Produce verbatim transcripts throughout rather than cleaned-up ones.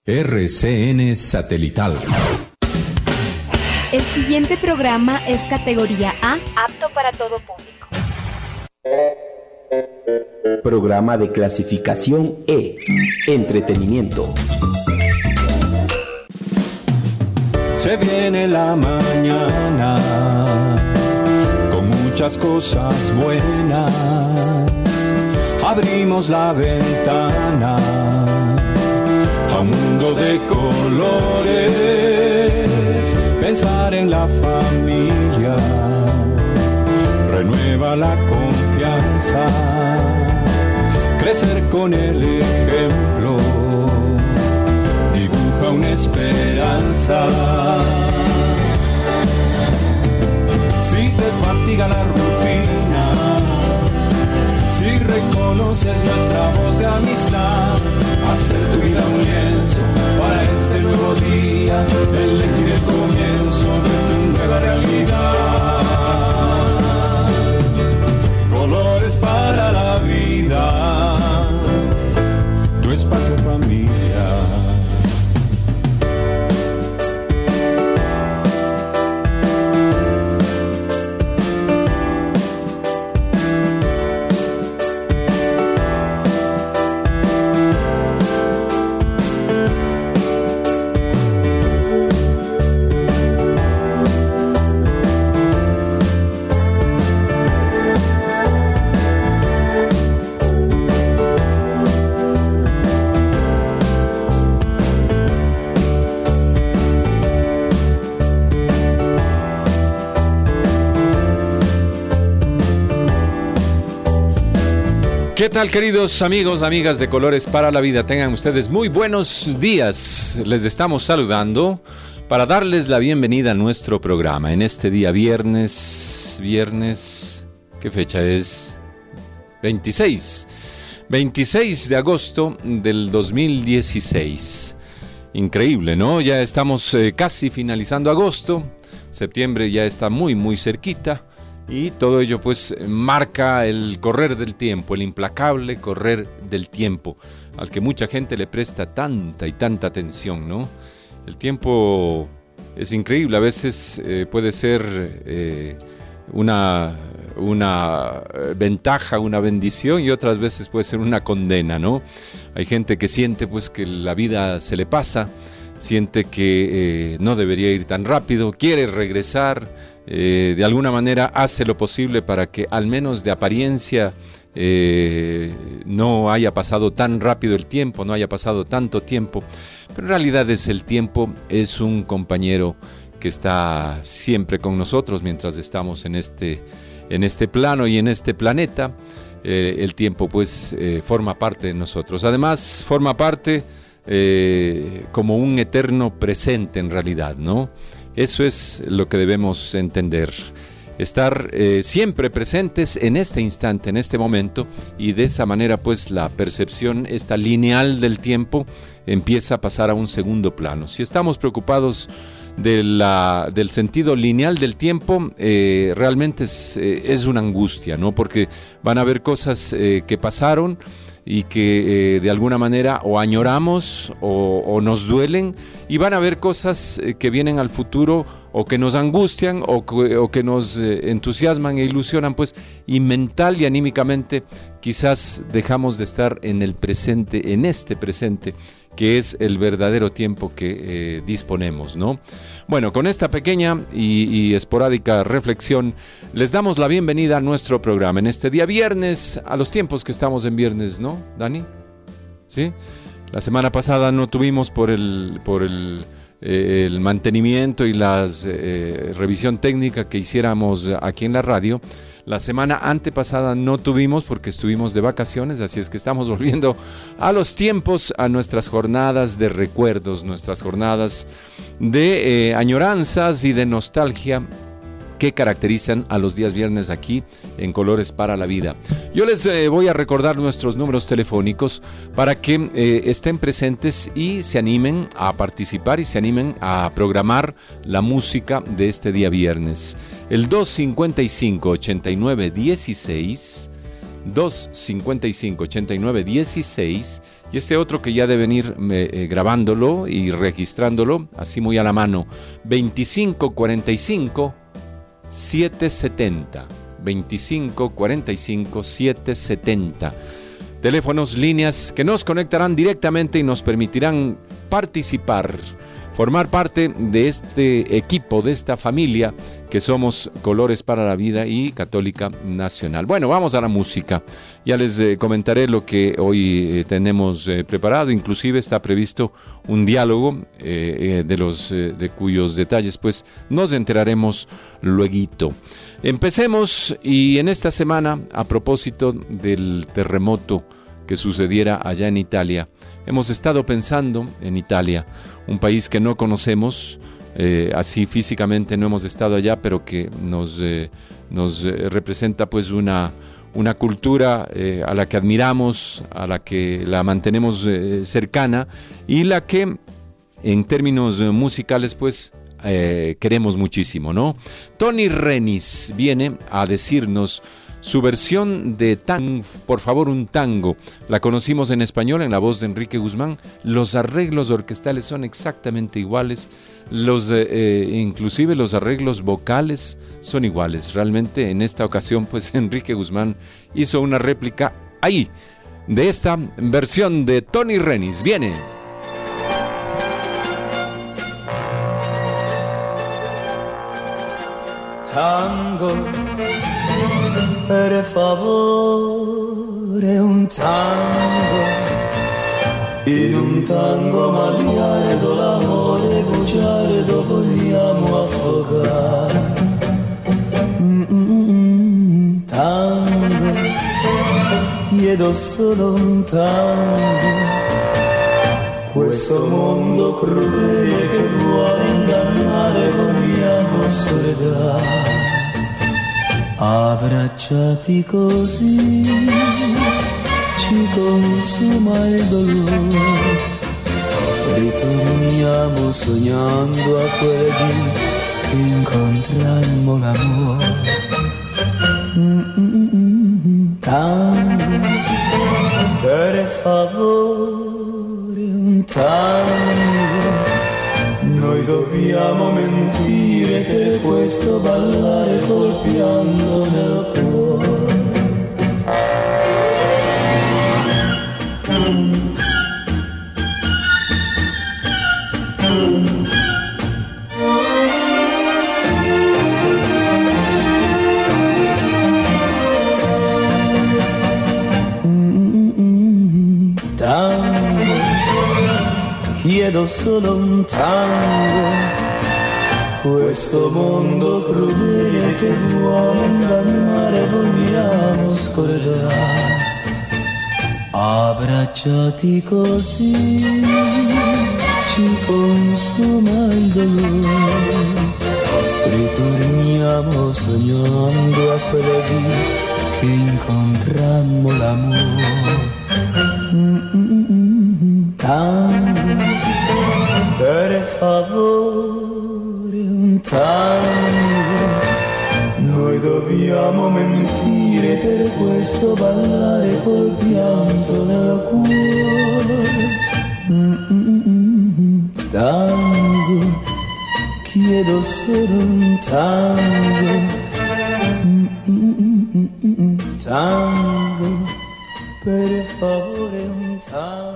R C N Satelital. El siguiente programa es categoría A, apto para todo público. Programa de clasificación E, entretenimiento. Se viene la mañana con muchas cosas buenas. Abrimos la ventana a un mundo de colores. Pensar en la familia renueva la confianza. Crecer con el ejemplo dibuja una esperanza. Si te fatiga la rutina, si reconoces nuestra voz de amistad, hacer tu vida un lienzo para este nuevo día, elegir el comienzo de tu nueva realidad. Colores para la vida, tu espacio familia. ¿Qué tal, queridos amigos, amigas de Colores para la Vida? Tengan ustedes muy buenos días. Les estamos saludando para darles la bienvenida a nuestro programa en este día viernes, viernes, ¿qué fecha es? veintiséis, veintiséis de agosto del dos mil dieciséis. Increíble, ¿no? Ya estamos eh, casi finalizando agosto, septiembre ya está muy, muy cerquita. Y todo ello pues marca el correr del tiempo, el implacable correr del tiempo, al que mucha gente le presta tanta y tanta atención, ¿no? El tiempo es increíble, a veces eh, puede ser eh, una, una ventaja, una bendición, y otras veces puede ser una condena, ¿no? Hay gente que siente pues que la vida se le pasa, siente que eh, no debería ir tan rápido, quiere regresar. Eh, de alguna manera hace lo posible para que al menos de apariencia eh, no haya pasado tan rápido el tiempo, no haya pasado tanto tiempo, pero en realidad es el tiempo, es un compañero que está siempre con nosotros mientras estamos en este, en este plano y en este planeta. Eh, el tiempo pues eh, forma parte de nosotros, además forma parte eh, como un eterno presente en realidad, ¿no? Eso es lo que debemos entender, estar eh, siempre presentes en este instante, en este momento, y de esa manera pues la percepción, esta lineal del tiempo, empieza a pasar a un segundo plano. Si estamos preocupados de la, del sentido lineal del tiempo, eh, realmente es, eh, es una angustia, ¿no? Porque van a haber cosas eh, que pasaron y que eh, de alguna manera o añoramos o, o nos duelen, y van a haber cosas eh, que vienen al futuro o que nos angustian o que, o que nos eh, entusiasman e ilusionan, pues, y mental y anímicamente quizás dejamos de estar en el presente, en este presente, que es el verdadero tiempo que eh, disponemos, ¿no? Bueno, con esta pequeña y, y esporádica reflexión, les damos la bienvenida a nuestro programa en este día viernes, a los tiempos que estamos en viernes, ¿no, Dani? ¿Sí? La semana pasada no tuvimos por el, por el, eh, el mantenimiento y la eh, revisión técnica que hiciéramos aquí en la radio. La semana antepasada no tuvimos porque estuvimos de vacaciones, así es que estamos volviendo a los tiempos, a nuestras jornadas de recuerdos, nuestras jornadas de eh, añoranzas y de nostalgia que caracterizan a los días viernes aquí en Colores para la Vida. Yo les eh, voy a recordar nuestros números telefónicos para que eh, estén presentes y se animen a participar y se animen a programar la música de este día viernes. El dos cincuenta y cinco, ochenta y nueve dieciséis dos cinco cinco, ocho nueve uno seis, y este otro que ya deben ir eh, grabándolo y registrándolo, así muy a la mano, veinticinco cuarenta y cinco, setecientos setenta, veinticinco cuarenta y cinco, setecientos setenta. Teléfonos, líneas que nos conectarán directamente y nos permitirán participar, formar parte de este equipo, de esta familia que somos Colores para la Vida y Católica Nacional. Bueno, vamos a la música. Ya les eh, comentaré lo que hoy eh, tenemos eh, preparado. Inclusive está previsto un diálogo eh, eh, de los eh, de cuyos detalles pues nos enteraremos lueguito. Empecemos, y en esta semana, a propósito del terremoto que sucediera allá en Italia, hemos estado pensando en Italia, un país que no conocemos, eh, así físicamente no hemos estado allá, pero que nos, eh, nos eh, representa pues una, una cultura eh, a la que admiramos, a la que la mantenemos eh, cercana, y la que en términos eh, musicales pues eh, queremos muchísimo, ¿no? Tony Renis viene a decirnos su versión de Tango, por favor, un tango. La conocimos en español en la voz de Enrique Guzmán. Los arreglos orquestales son exactamente iguales. Los, eh, eh, inclusive los arreglos vocales son iguales. Realmente en esta ocasión, pues Enrique Guzmán hizo una réplica ahí de esta versión de Tony Renis. Viene. Tango, per favore, un tango, in un tango magliardo l'amore bugiardo vogliamo affogare. Mm-mm, tango, chiedo solo un tango, questo mondo crudele che vuole ingannare vogliamo scordare. Abbracciati così ci consuma il dolore, ritorniamo sognando a quel dì che incontrammo l'amore. Mm-mm-mm, tango, per favore, un tango, noi dobbiamo mentire, per questo ballare col pianto nel cuore. Mm-mm-mm, tango, chiedo solo un tango, questo mondo crudele che vuole ingannare vogliamo scordare. Abbracciati così ci consuma il dolore, ritorniamo sognando a quella dì che incontrammo l'amore. Mm-mm-mm, tango, per favore, un tango, noi dobbiamo mentire, per questo ballare col pianto nel cuore. Mm-mm-mm, tango, chiedo solo un tango. Mm-mm-mm, tango, per favore, un tango.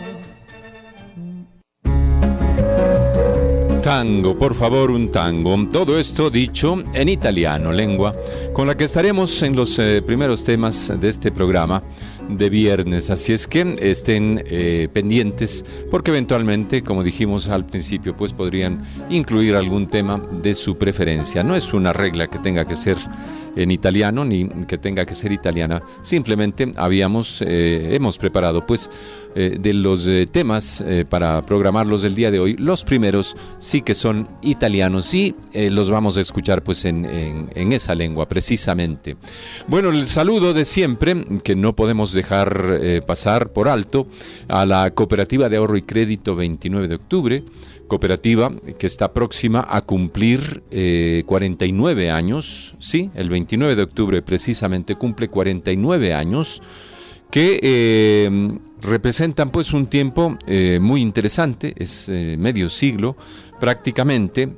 Tango, por favor, un tango. Todo esto dicho en italiano, lengua con la que estaremos en los eh, primeros temas de este programa de viernes. Así es que estén eh, pendientes, porque eventualmente, como dijimos al principio, pues podrían incluir algún tema de su preferencia. No es una regla que tenga que ser en italiano ni que tenga que ser italiana. Simplemente habíamos eh, hemos preparado pues eh, de los eh, temas eh, para programarlos el día de hoy. Los primeros sí que son italianos y eh, los vamos a escuchar pues en, en, en esa lengua precisamente. Bueno, el saludo de siempre, que no podemos dejar eh, pasar por alto, a la Cooperativa de Ahorro y Crédito veintinueve de octubre, cooperativa que está próxima a cumplir eh, cuarenta y nueve años, sí, el veintinueve de octubre precisamente cumple cuarenta y nueve años, que eh, representan pues un tiempo eh, muy interesante, es eh, medio siglo prácticamente,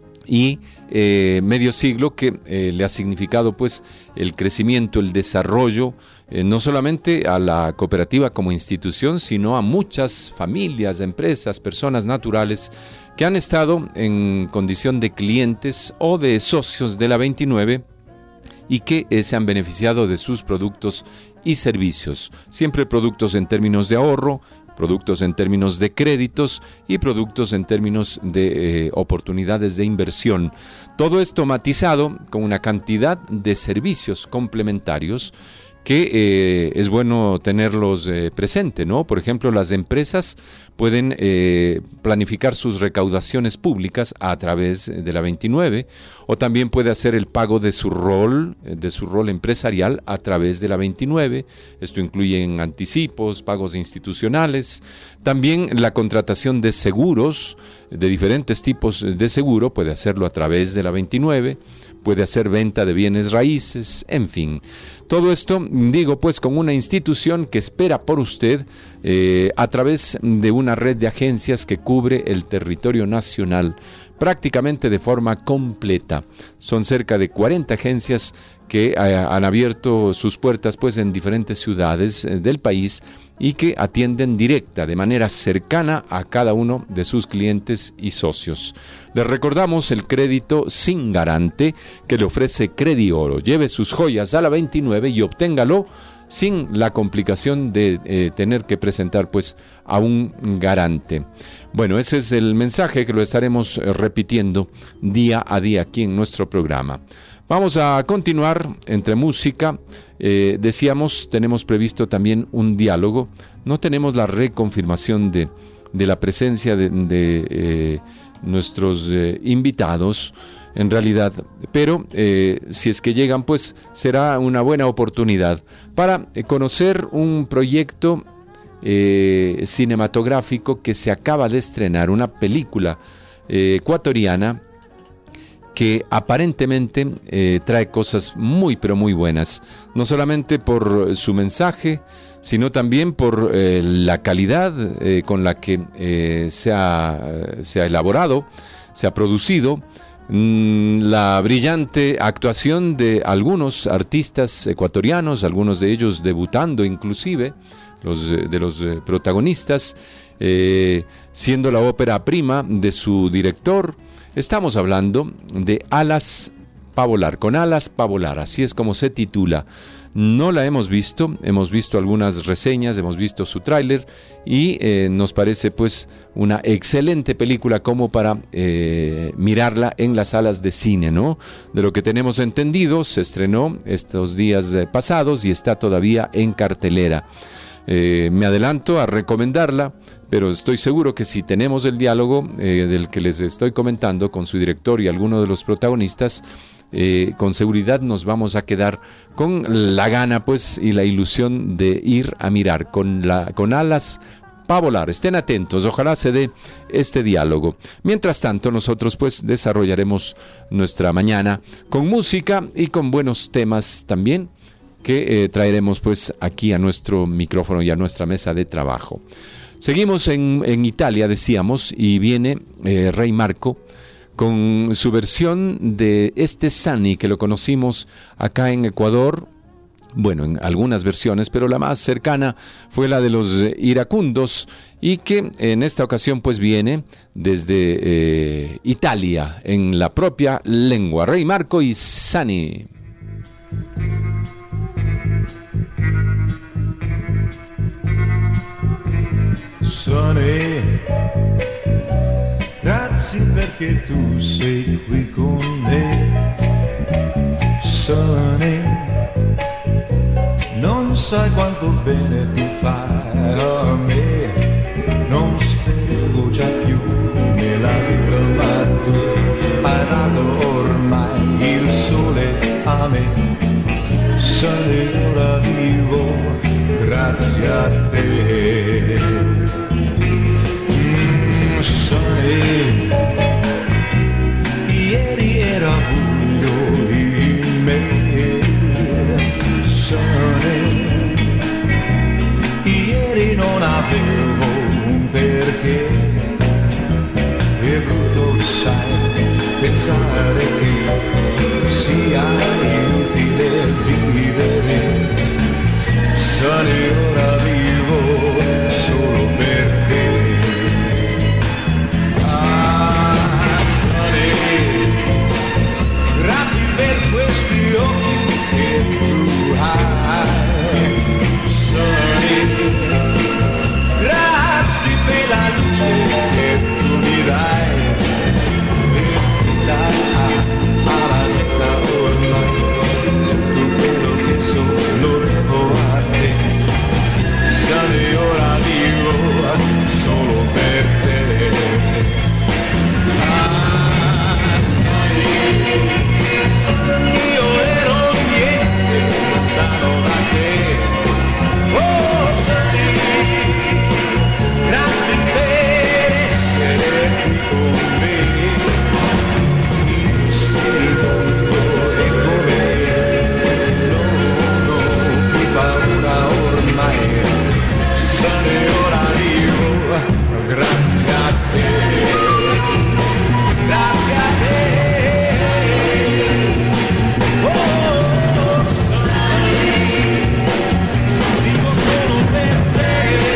y eh, medio siglo que eh, le ha significado pues el crecimiento, el desarrollo, eh, no solamente a la cooperativa como institución, sino a muchas familias, empresas, personas naturales que han estado en condición de clientes o de socios de la veintinueve y que eh, se han beneficiado de sus productos y servicios, siempre productos en términos de ahorro, productos en términos de créditos y productos en términos de eh, oportunidades de inversión. Todo esto matizado con una cantidad de servicios complementarios que eh, es bueno tenerlos eh, presente, ¿no? Por ejemplo, las empresas pueden eh, planificar sus recaudaciones públicas a través de la veintinueve, o también puede hacer el pago de su rol, de su rol empresarial a través de la veintinueve. Esto incluye en anticipos, pagos institucionales, también la contratación de seguros, de diferentes tipos de seguro, puede hacerlo a través de la veintinueve, puede hacer venta de bienes raíces, en fin. Todo esto, digo, pues con una institución que espera por usted eh, a través de una red de agencias que cubre el territorio nacional prácticamente de forma completa. Son cerca de cuarenta agencias que eh, han abierto sus puertas pues en diferentes ciudades eh, del país y que atienden directa, de manera cercana a cada uno de sus clientes y socios. Les recordamos el crédito sin garante que le ofrece Credioro. Lleve sus joyas a la veintinueve y obténgalo sin la complicación de eh, tener que presentar pues a un garante. Bueno, ese es el mensaje que lo estaremos eh, repitiendo día a día aquí en nuestro programa. Vamos a continuar entre música. Eh, decíamos, tenemos previsto también un diálogo. No tenemos la reconfirmación de, de la presencia de, de eh, nuestros eh, invitados, en realidad, pero eh, si es que llegan, pues será una buena oportunidad para eh, conocer un proyecto eh, cinematográfico que se acaba de estrenar, una película eh, ecuatoriana que aparentemente eh, trae cosas muy pero muy buenas, no solamente por su mensaje, sino también por eh, la calidad eh, con la que eh, se, ha, se ha elaborado, se ha producido, mmm, la brillante actuación de algunos artistas ecuatorianos, algunos de ellos debutando inclusive, los, de los eh, protagonistas, eh, siendo la ópera prima de su director. Estamos hablando de Alas pa' volar, con alas pa' volar, así es como se titula. No la hemos visto, hemos visto algunas reseñas, hemos visto su tráiler y eh, nos parece pues una excelente película como para eh, mirarla en las salas de cine, ¿no? De lo que tenemos entendido, se estrenó estos días eh, pasados y está todavía en cartelera. Eh, me adelanto a recomendarla, pero estoy seguro que si tenemos el diálogo eh, del que les estoy comentando con su director y alguno de los protagonistas, eh, con seguridad nos vamos a quedar con la gana pues y la ilusión de ir a mirar con, la, con alas pa' volar. Estén atentos, ojalá se dé este diálogo. Mientras tanto, nosotros pues desarrollaremos nuestra mañana con música y con buenos temas también, que eh, traeremos pues aquí a nuestro micrófono y a nuestra mesa de trabajo. Seguimos en, en Italia, decíamos, y viene eh, Rey Marco con su versión de este Sani, que lo conocimos acá en Ecuador, bueno, en algunas versiones, pero la más cercana fue la de los eh, iracundos, y que en esta ocasión pues viene desde eh, Italia, en la propia lengua. Rey Marco y Sani. Sani, grazie perché tu sei qui con me. Sani, non sai quanto bene tu fai a me. Non spero già più nella vita, ma tu hai dato ormai il sole a me. Sani, ora vivo grazie a te. Sani, ieri era buio in me, pensare che sia inutile vivere. Sani, ora vivo solo per te. Ah, Sani, grazie per questi occhi che tu hai. Sani, grazie per la luce che tu mi dai. Alla sera ormai tutto quello che sono lo devo a te. Sani, ora vivo solo per te. Ah, Sani, io ero niente lontano da te. Oh, Sani, grazie per essere qui con me. Sei mondo e come non ho più paura ormai. Sani, ora vivo grazie a te. Grazie a te. Oh, Sani, vivo solo per te.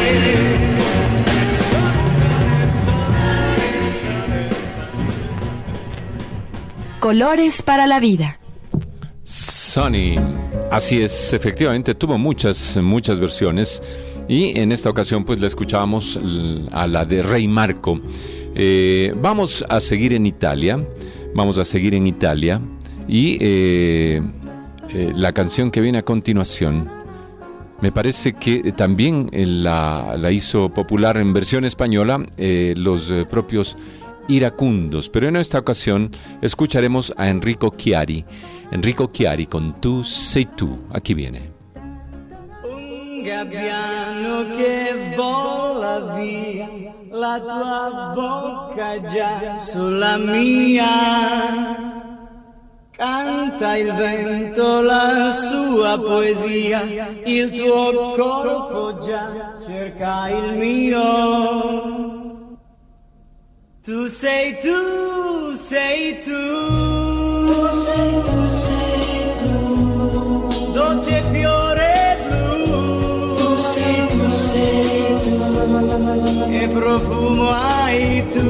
Colores para la vida. Sunny, así es, efectivamente tuvo muchas, muchas versiones y en esta ocasión pues la escuchábamos a la de Rey Marco. Eh, vamos a seguir en Italia, vamos a seguir en Italia y eh, eh, la canción que viene a continuación me parece que también eh, la, la hizo popular en versión española eh, los eh, propios iracundos, pero en esta ocasión escucharemos a Enrico Chiari. Enrico Chiari con Tu sei tu. Aquí viene. Un gabbiano che vola via, la tua bocca già sulla mia. Canta il vento la sua poesia, il tuo corpo già cerca il mio. Tu sei tu, sei tu, tu sei tu, sei tu, dolce fiore blu, tu sei tu, sei tu, che profumo hai tu,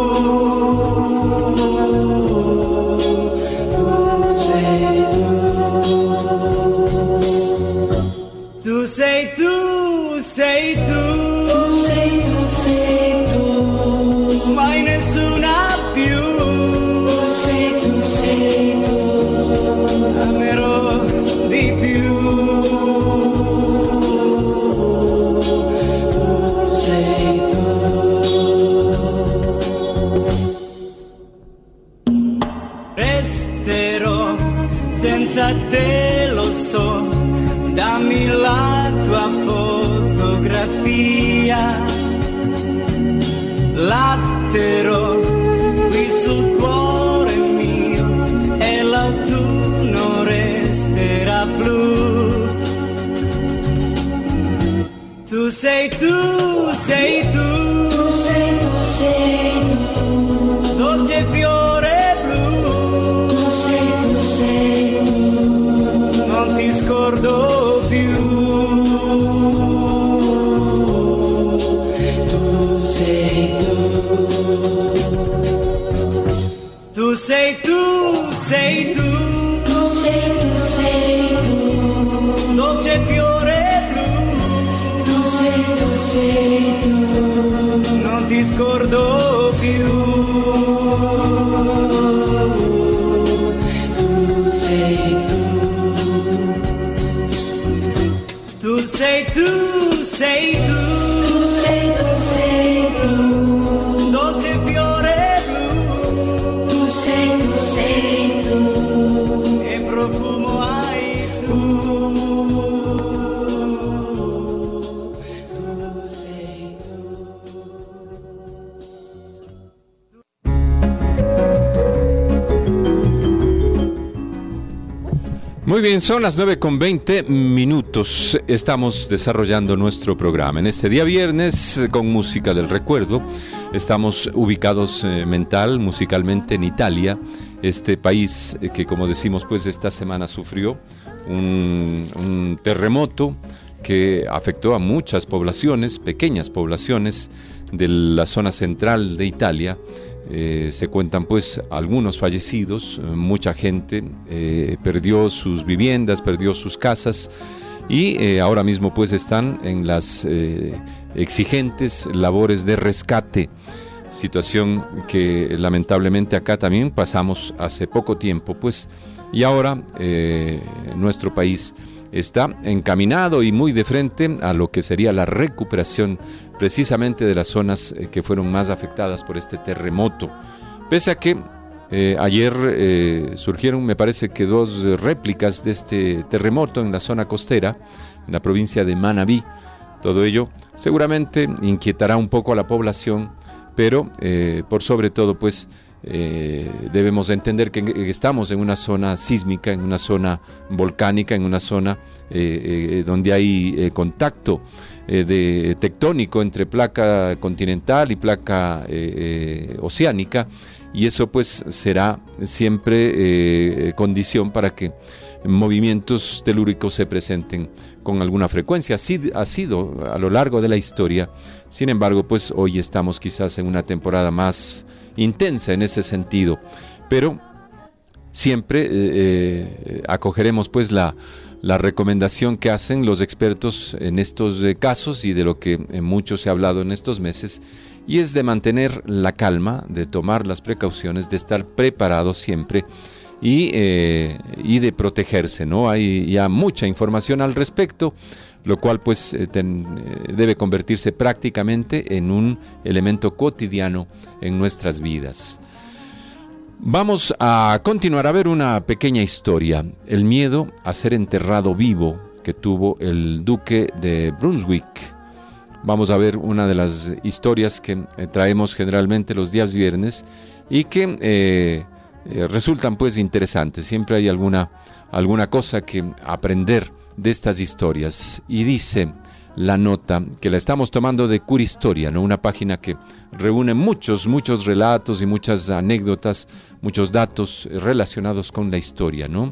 tu sei tu, tu sei tu, sei tu, tu sei tu, sei tu. Mai nessuna più. Tu sei tu, sei tu, amerò di più. Tu sei tu. Resterò senza te, lo so, dammi la tua fotografia. Latterò qui sul cuore mio e l'autunno resterà blu. Tu sei tu, sei tu, tu sei tu, sei tu, dolce fiore blu. Tu sei tu, sei tu, non ti scordo più. Tu sei tu. Tu sei tu, sei tu, tu sei tu, sei tu, dolce fiore blu. Tu sei tu, sei tu, non ti scordo più. Tu sei tu. Tu sei tu, sei tu, tu sei tu, sei tu, dolce fiore blu. Tu sei tu, sei tu, che profumo hai tu. Tu sei tu. Muy bien, son las nueve con veinte minutos. Estamos desarrollando nuestro programa en este día viernes con música del recuerdo. Estamos ubicados eh, mental, musicalmente en Italia, este país eh, que, como decimos, pues esta semana sufrió un, un terremoto que afectó a muchas poblaciones, pequeñas poblaciones de la zona central de Italia. Eh, se cuentan pues algunos fallecidos, eh, mucha gente eh, perdió sus viviendas, perdió sus casas y eh, ahora mismo pues están en las eh, exigentes labores de rescate, situación que lamentablemente acá también pasamos hace poco tiempo pues, y ahora eh, nuestro país está encaminado y muy de frente a lo que sería la recuperación precisamente de las zonas que fueron más afectadas por este terremoto. Pese a que eh, ayer eh, surgieron, me parece que dos réplicas de este terremoto en la zona costera, en la provincia de Manabí. Todo ello seguramente inquietará un poco a la población, pero eh, por sobre todo pues eh, debemos entender que estamos en una zona sísmica, en una zona volcánica, en una zona eh, eh, donde hay eh, contacto eh, de, tectónico entre placa continental y placa eh, eh, oceánica, y eso pues será siempre eh, condición para que movimientos telúricos se presenten con alguna frecuencia. Así ha sido a lo largo de la historia. Sin embargo, pues hoy estamos quizás en una temporada más intensa en ese sentido, pero siempre eh, eh, acogeremos pues la, la recomendación que hacen los expertos en estos eh, casos y de lo que eh, mucho se ha hablado en estos meses, y es de mantener la calma, de tomar las precauciones, de estar preparado siempre y, eh, y de protegerse, ¿no? Hay ya mucha información al respecto, lo cual pues eh, ten, eh, debe convertirse prácticamente en un elemento cotidiano en nuestras vidas. Vamos a continuar a ver una pequeña historia, el miedo a ser enterrado vivo que tuvo el duque de Brunswick. Vamos a ver una de las historias que eh, traemos generalmente los días viernes y que eh, eh, resultan pues interesantes. Siempre hay alguna, alguna cosa que aprender de estas historias. Y dice la nota, que la estamos tomando de Curistoria, ¿no? Una página que reúne muchos, muchos relatos y muchas anécdotas, muchos datos relacionados con la historia, ¿no?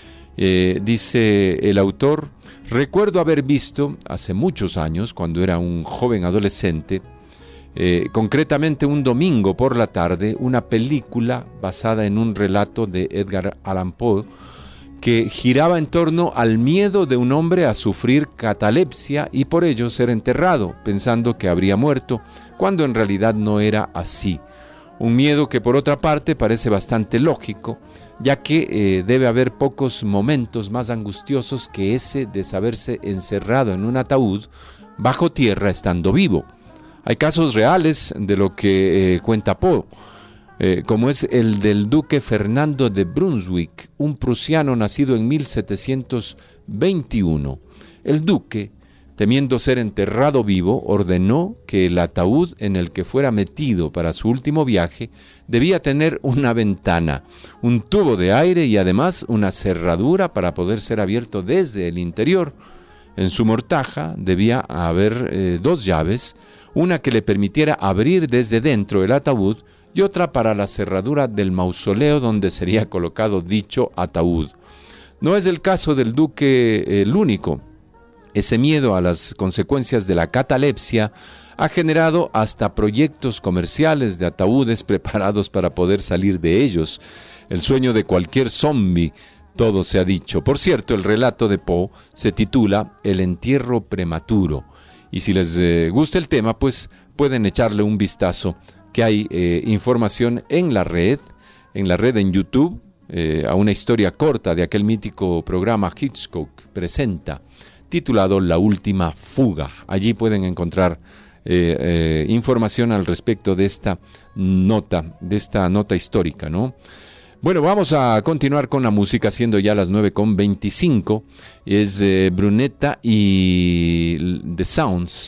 Eh, dice el autor: recuerdo haber visto hace muchos años, cuando era un joven adolescente, eh, concretamente un domingo por la tarde, una película basada en un relato de Edgar Allan Poe que giraba en torno al miedo de un hombre a sufrir catalepsia y por ello ser enterrado, pensando que habría muerto, cuando en realidad no era así. Un miedo que por otra parte parece bastante lógico, ya que eh, debe haber pocos momentos más angustiosos que ese de saberse encerrado en un ataúd bajo tierra estando vivo. Hay casos reales de lo que eh, cuenta Poe, eh, como es el del duque Fernando de Brunswick, un prusiano nacido en mil setecientos veintiuno. El duque, temiendo ser enterrado vivo, ordenó que el ataúd en el que fuera metido para su último viaje debía tener una ventana, un tubo de aire y además una cerradura para poder ser abierto desde el interior. En su mortaja debía haber eh, dos llaves, una que le permitiera abrir desde dentro el ataúd y otra para la cerradura del mausoleo donde sería colocado dicho ataúd. No es el caso del duque eh, el único. Ese miedo a las consecuencias de la catalepsia ha generado hasta proyectos comerciales de ataúdes preparados para poder salir de ellos. El sueño de cualquier zombie, todo se ha dicho. Por cierto, el relato de Poe se titula El entierro prematuro. Y si les eh, gusta el tema, pues pueden echarle un vistazo, que hay eh, información en la red, en la red en YouTube, eh, a una historia corta de aquel mítico programa Hitchcock Presenta, titulado La Última Fuga. Allí pueden encontrar eh, eh, información al respecto de esta nota, de esta nota histórica, ¿no? Bueno, vamos a continuar con la música, siendo ya las nueve con veinticinco. Es eh, Brunetta y The Sounds.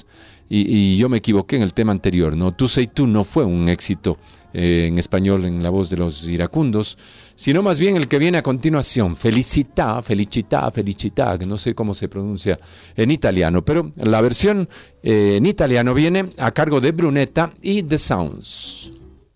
y, y yo me equivoqué en el tema anterior, ¿no? Tú sei tú no fue un éxito eh, en español en la voz de los iracundos, sino más bien el que viene a continuación, Felicità, Felicità, Felicità, que no sé cómo se pronuncia en italiano, pero la versión eh, en italiano viene a cargo de Brunetta y The Sounds.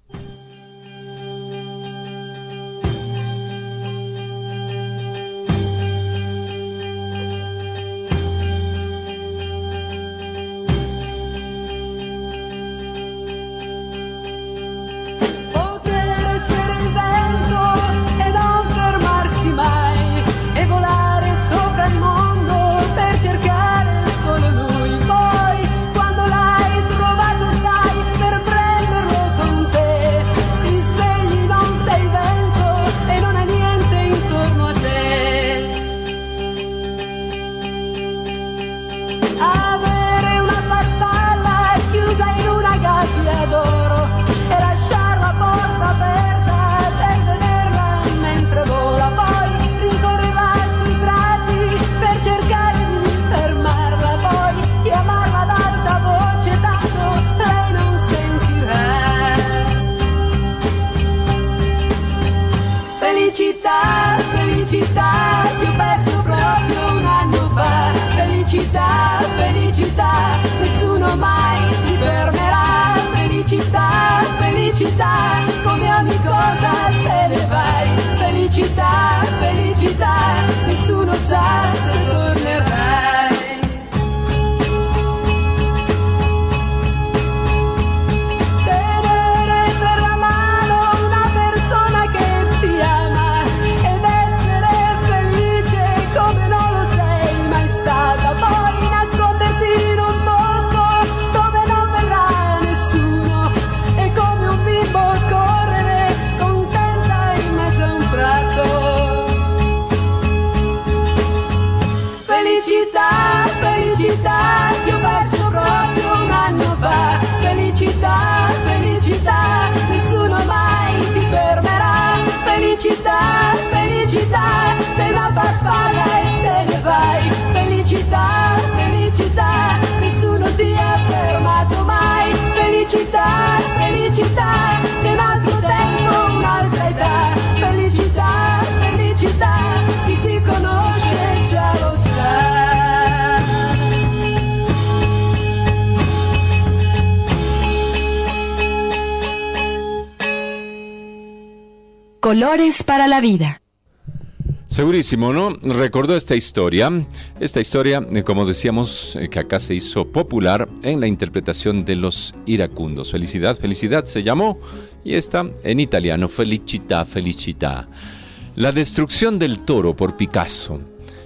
Come ogni cosa te ne vai, felicità, felicità, nessuno sa se tornerai. Tenere per la mano una persona che ti ama ed essere felice come non lo sei mai stata, poi nasconderti in un posto dove non verrà nessuno e come un bimbo correre contenta in mezzo a un prato. Felicità, felicità, ti ho perso proprio un anno fa. Felicità, felicità, nessuno mai ti fermerà. Felicità, felicità, sei una farfalla e te ne vai. Felicità, felicità, nessuno ti ha fermato mai. Felicità, felicità, sei un altro tempo, un'altra età. Felicità, felicità, chi ti conosce già lo sa. Colores para la vida. Segurísimo, ¿no? Recordó esta historia, esta historia, eh, como decíamos, eh, que acá se hizo popular en la interpretación de los iracundos. Felicidad, felicidad se llamó, y está en italiano, Felicità, Felicità. La destrucción del toro por Picasso.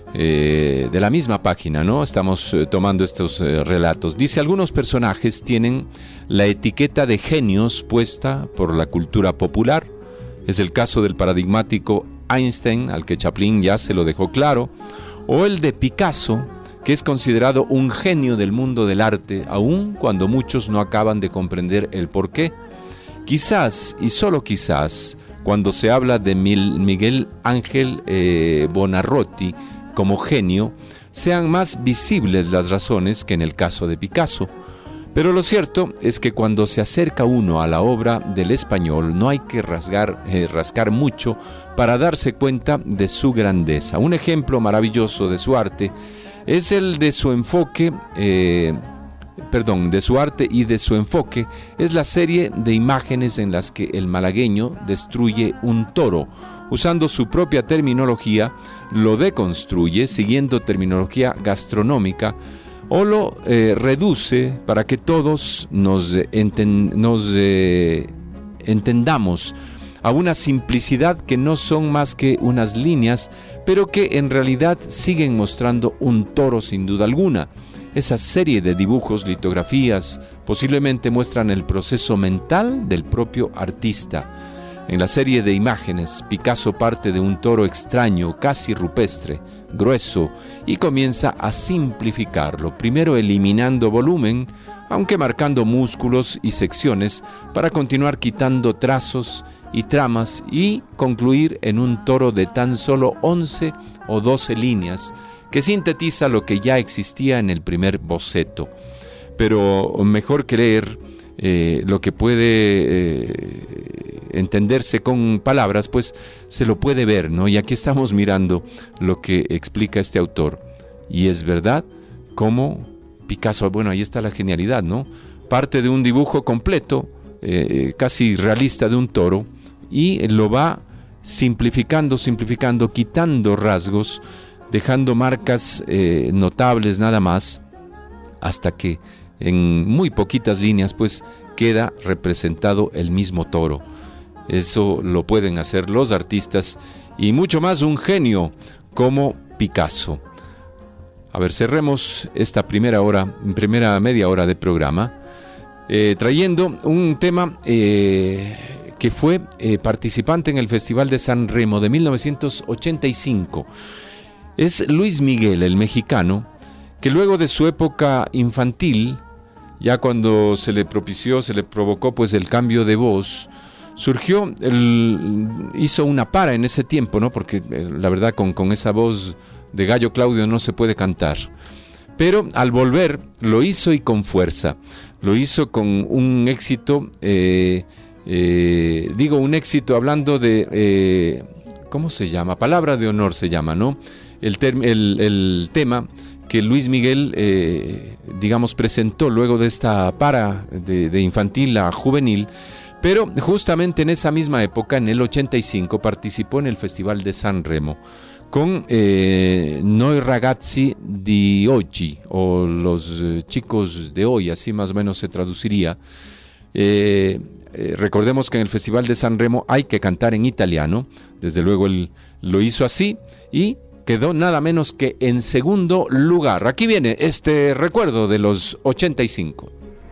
Eh, de la misma página, ¿no? Estamos eh, tomando estos eh, relatos. Dice, algunos personajes tienen la etiqueta de genios puesta por la cultura popular. Es el caso del paradigmático Einstein, al que Chaplin ya se lo dejó claro, o el de Picasso, que es considerado un genio del mundo del arte, aun cuando muchos no acaban de comprender el porqué. Quizás, y solo quizás, cuando se habla de Miguel Ángel eh, Buonarroti como genio, sean más visibles las razones que en el caso de Picasso. Pero lo cierto es que cuando se acerca uno a la obra del español no hay que rasgar, eh, rascar mucho para darse cuenta de su grandeza. Un ejemplo maravilloso de su arte es el de su enfoque, eh, perdón, de su arte y de su enfoque es la serie de imágenes en las que el malagueño destruye un toro. Usando su propia terminología, lo deconstruye siguiendo terminología gastronómica, o lo eh, reduce para que todos nos, enten, nos eh, entendamos a una simplicidad que no son más que unas líneas, pero que en realidad siguen mostrando un toro sin duda alguna. Esa serie de dibujos, litografías, posiblemente muestran el proceso mental del propio artista. En la serie de imágenes, Picasso parte de un toro extraño, casi rupestre, grueso, y comienza a simplificarlo, primero eliminando volumen, aunque marcando músculos y secciones, para continuar quitando trazos y tramas y concluir en un toro de tan solo once o doce líneas, que sintetiza lo que ya existía en el primer boceto. pero mejor que leer eh, lo que puede eh, entenderse con palabras, pues se lo puede ver, ¿no? Y aquí estamos mirando lo que explica este autor. Y es verdad, como Picasso, bueno, ahí está la genialidad, ¿no? Parte de un dibujo completo, eh, casi realista de un toro, y lo va simplificando, simplificando, quitando rasgos, dejando marcas eh, notables nada más, hasta que en muy poquitas líneas pues queda representado el mismo toro. Eso lo pueden hacer los artistas y mucho más un genio como Picasso. A ver, cerremos esta primera hora, primera media hora de programa, eh, trayendo un tema eh, que fue eh, participante en el Festival de San Remo de mil novecientos ochenta y cinco. Es Luis Miguel, el mexicano, que luego de su época infantil, ya cuando se le propició, se le provocó pues el cambio de voz, surgió, el, hizo una para en ese tiempo, ¿no? Porque eh, la verdad con, con esa voz de Gallo Claudio no se puede cantar. Pero al volver lo hizo y con fuerza, lo hizo con un éxito, eh, eh, digo un éxito hablando de, eh, ¿cómo se llama? Palabra de honor se llama, ¿no? El, term, el, el tema que Luis Miguel, eh, digamos, presentó luego de esta para de, de infantil a juvenil, pero justamente en esa misma época, en el ochenta y cinco, participó en el Festival de San Remo con eh, Noi ragazzi di oggi, o los eh, chicos de hoy, así más o menos se traduciría. Eh, eh, recordemos que en el Festival de San Remo hay que cantar en italiano, desde luego él lo hizo así y quedó nada menos que en segundo lugar. Aquí viene este recuerdo de los ochenta y cinco.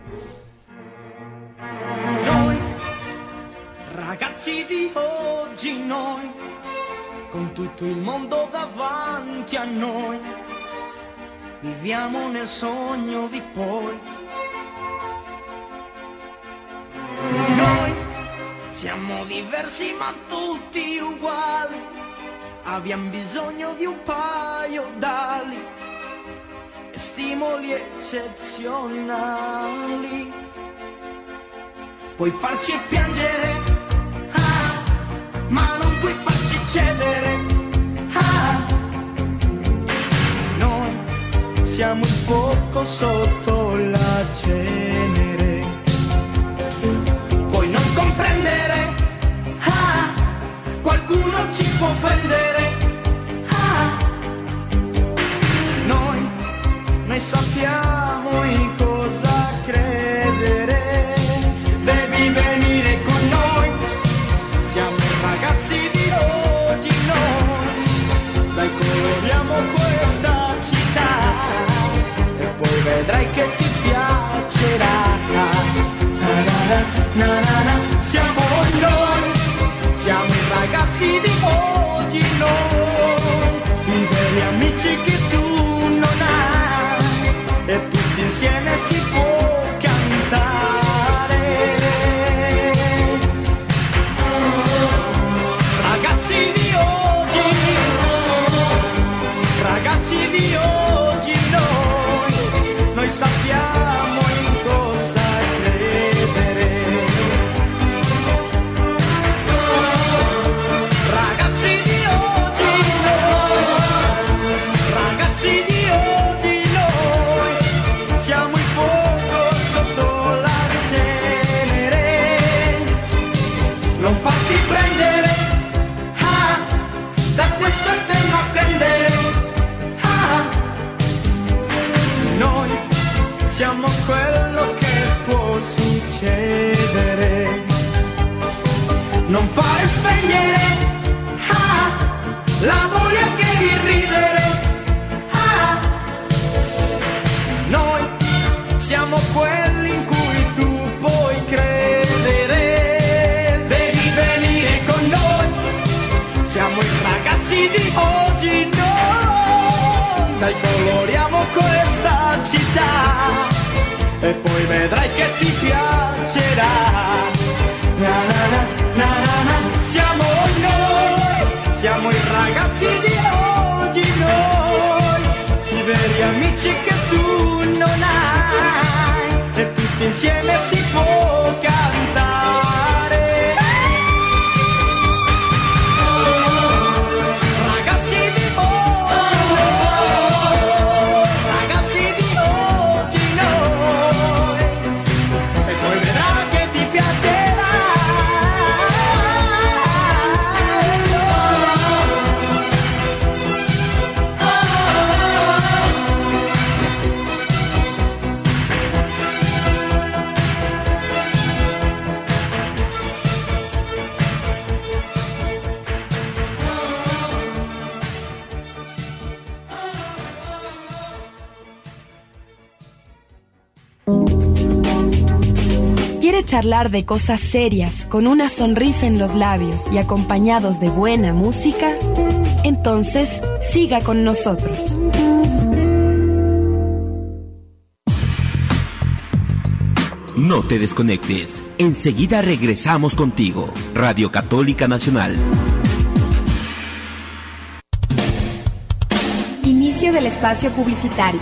Noi, ragazzi di oggi, noi, con tutto il mondo davanti a noi, viviamo nel sogno di poi. Noi siamo diversi ma tutti uguali, abbiamo bisogno di un paio d'ali e stimoli eccezionali. Puoi farci piangere, ah, ma non puoi farci cedere, ah. Noi siamo il fuoco sotto la cenere. Puoi non comprendere, ah, qualcuno ci può offendere, ah. Noi, noi sappiamo in cosa credere. Devi venire con noi, siamo ragazzi di oggi noi, dai coloriamo questa città e poi vedrai che ti piacerà. Na na na na na. Siamo noi, siamo i ragazzi di oggi noi, i veri amici che tu non hai, e tutti insieme si può cantare. Ragazzi di oggi, ragazzi di oggi noi, noi sappiamo in cosa credere. Ragazzi di oggi noi, ragazzi di oggi noi, siamo il fuoco sotto la cenere. Non farti prendere, ah, da questo eterno attendere, ah. Noi siamo quello che può succedere. Non fare spegnere, ah, la voglia che di ridere, ah. Noi siamo quelli in cui tu puoi credere. Devi venire con noi, siamo i ragazzi di oggi noi, dai coloriamo questa città e poi vedrai che ti piacerà. Na na na na na na. Siamo noi, siamo i ragazzi di oggi noi, i veri amici che tu non hai, tutti insieme si può cantare. Ragazzi di oggi noi, ragazzi di oggi noi, e poi vedrà che ti piacerà. ¿Quiere charlar de cosas serias con una sonrisa en los labios y acompañados de buena música? Entonces, siga con nosotros. No te desconectes. Enseguida regresamos contigo. Radio Católica Nacional. Inicio del espacio publicitario.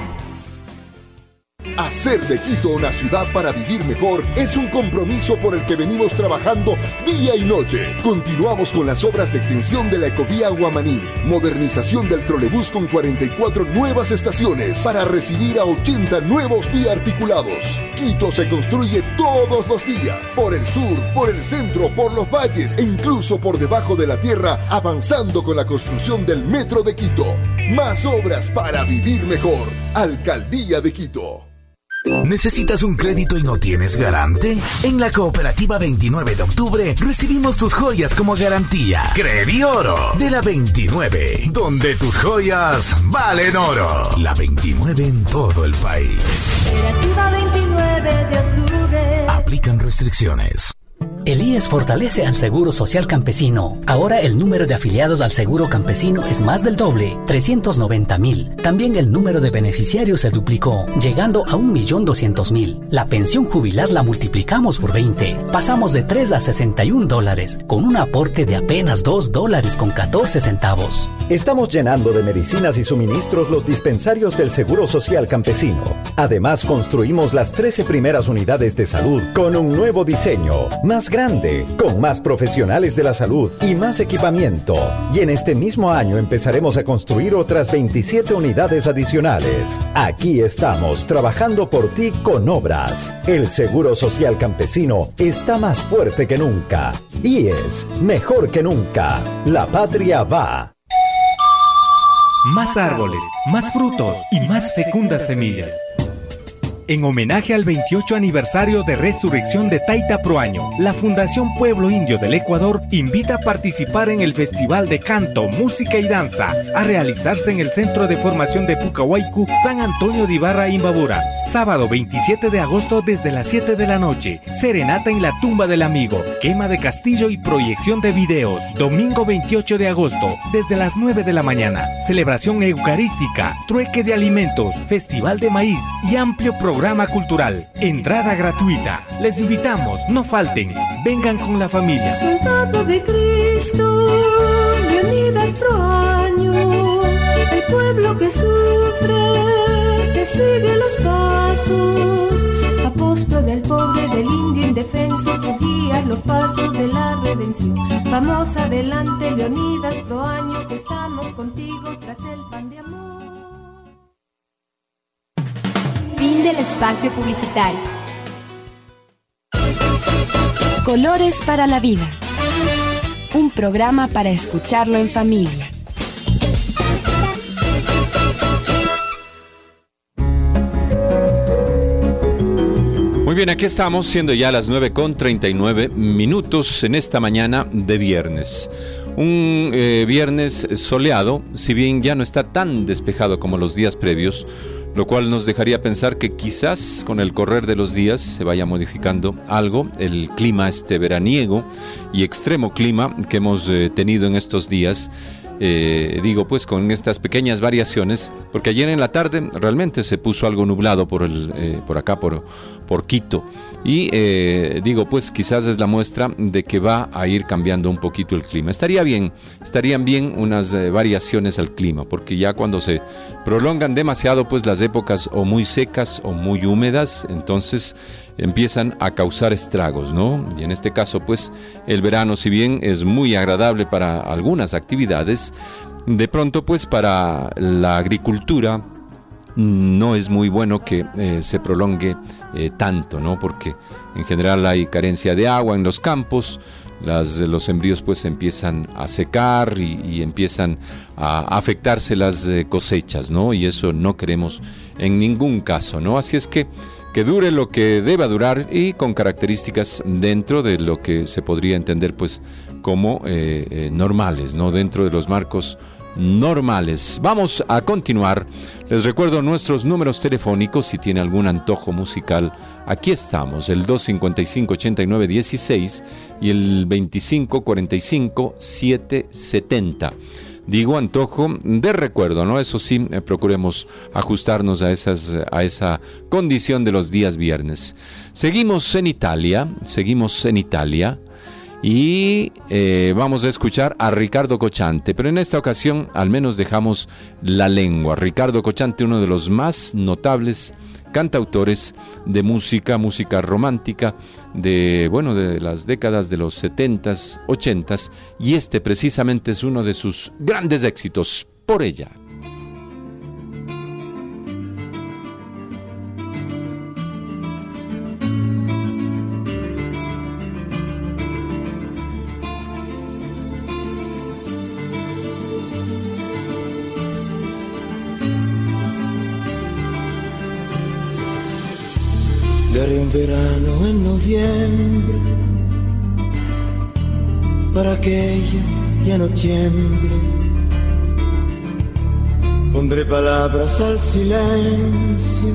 Hacer de Quito una ciudad para vivir mejor es un compromiso por el que venimos trabajando día y noche. Continuamos con las obras de extensión de la ecovía Guamaní, modernización del trolebús con cuarenta y cuatro nuevas estaciones para recibir a ochenta nuevos biarticulados. Quito se construye todos los días, por el sur, por el centro, por los valles e incluso por debajo de la tierra, avanzando con la construcción del Metro de Quito. Más obras para vivir mejor. Alcaldía de Quito. ¿Necesitas un crédito y no tienes garante? En la Cooperativa veintinueve de octubre recibimos tus joyas como garantía. Credioro de la veintinueve, donde tus joyas valen oro. La veintinueve en todo el país. Cooperativa veintinueve de octubre. Aplican restricciones. El I E S fortalece al Seguro Social Campesino. Ahora el número de afiliados al Seguro Campesino es más del doble, trescientos noventa mil. También el número de beneficiarios se duplicó, llegando a un millón doscientos mil. La pensión jubilar la multiplicamos por veinte. Pasamos de tres a sesenta y un dólares, con un aporte de apenas dos dólares con catorce centavos. Estamos llenando de medicinas y suministros los dispensarios del Seguro Social Campesino. Además, construimos las trece primeras unidades de salud con un nuevo diseño, más grande, con más profesionales de la salud y más equipamiento. Y en este mismo año empezaremos a construir otras veintisiete unidades adicionales. Aquí estamos, trabajando por ti con obras. El Seguro Social Campesino está más fuerte que nunca. I E S, mejor que nunca. La patria va. Más árboles, más frutos y más fecundas semillas. En homenaje al veintiocho aniversario de resurrección de Taita Proaño, la Fundación Pueblo Indio del Ecuador invita a participar en el Festival de Canto, Música y Danza, a realizarse en el Centro de Formación de Pucahuaycu, San Antonio de Ibarra, Imbabura. Sábado veintisiete de agosto desde las siete de la noche, serenata en la tumba del amigo, quema de castillo y proyección de videos. Domingo veintiocho de agosto desde las nueve de la mañana, celebración eucarística, trueque de alimentos, festival de maíz y amplio programa cultural. Entrada gratuita. Les invitamos, no falten, vengan con la familia. Soldado de Cristo, Leonidas Proaño, el pueblo que sufre, que sigue los pasos, apóstol del pobre, del indio indefenso, que guía los pasos de la redención. Vamos adelante, Leonidas Proaño, que estamos contigo tras el pan de amor. Fin del espacio publicitario. Colores para la vida. Un programa para escucharlo en familia. Muy bien, aquí estamos, siendo ya las nueve con treinta y nueve minutos en esta mañana de viernes. Un eh, viernes soleado, si bien ya no está tan despejado como los días previos, lo cual nos dejaría pensar que quizás con el correr de los días se vaya modificando algo el clima este veraniego y extremo clima que hemos eh, tenido en estos días. Eh, digo pues con estas pequeñas variaciones, porque ayer en la tarde realmente se puso algo nublado por el eh, por acá por, por Quito y eh, digo pues quizás es la muestra de que va a ir cambiando un poquito el clima. Estaría bien, estarían bien unas eh, variaciones al clima, porque ya cuando se prolongan demasiado pues las épocas o muy secas o muy húmedas, entonces empiezan a causar estragos, ¿no? Y en este caso, pues, el verano, si bien es muy agradable para algunas actividades, de pronto, pues, para la agricultura no es muy bueno que eh, se prolongue eh, tanto, ¿no? Porque en general hay carencia de agua en los campos, las, los sembríos pues empiezan a secar y, y empiezan a afectarse las eh, cosechas, ¿no? Y eso no queremos en ningún caso, ¿no? Así es que que dure lo que deba durar y con características dentro de lo que se podría entender pues como eh, eh, normales, ¿no? Dentro de los marcos normales. Vamos a continuar. Les recuerdo nuestros números telefónicos. Si tiene algún antojo musical, aquí estamos, el dos cinco cinco, ocho nueve uno seis y el veinticinco cuarenta y cinco, setecientos setenta. Digo antojo de recuerdo, ¿no? Eso sí, eh, procuremos ajustarnos a, esas, a esa condición de los días viernes. Seguimos en Italia, seguimos en Italia. Y eh, vamos a escuchar a Ricardo Cocciante, pero en esta ocasión al menos dejamos la lengua. Ricardo Cocciante, uno de los más notables cantautores de música, música romántica, de, bueno, de las décadas de los setentas, ochentas, y este precisamente es uno de sus grandes éxitos, Por ella. Le haré un verano en noviembre para que ella ya no tiemble. Pondré palabras al silencio,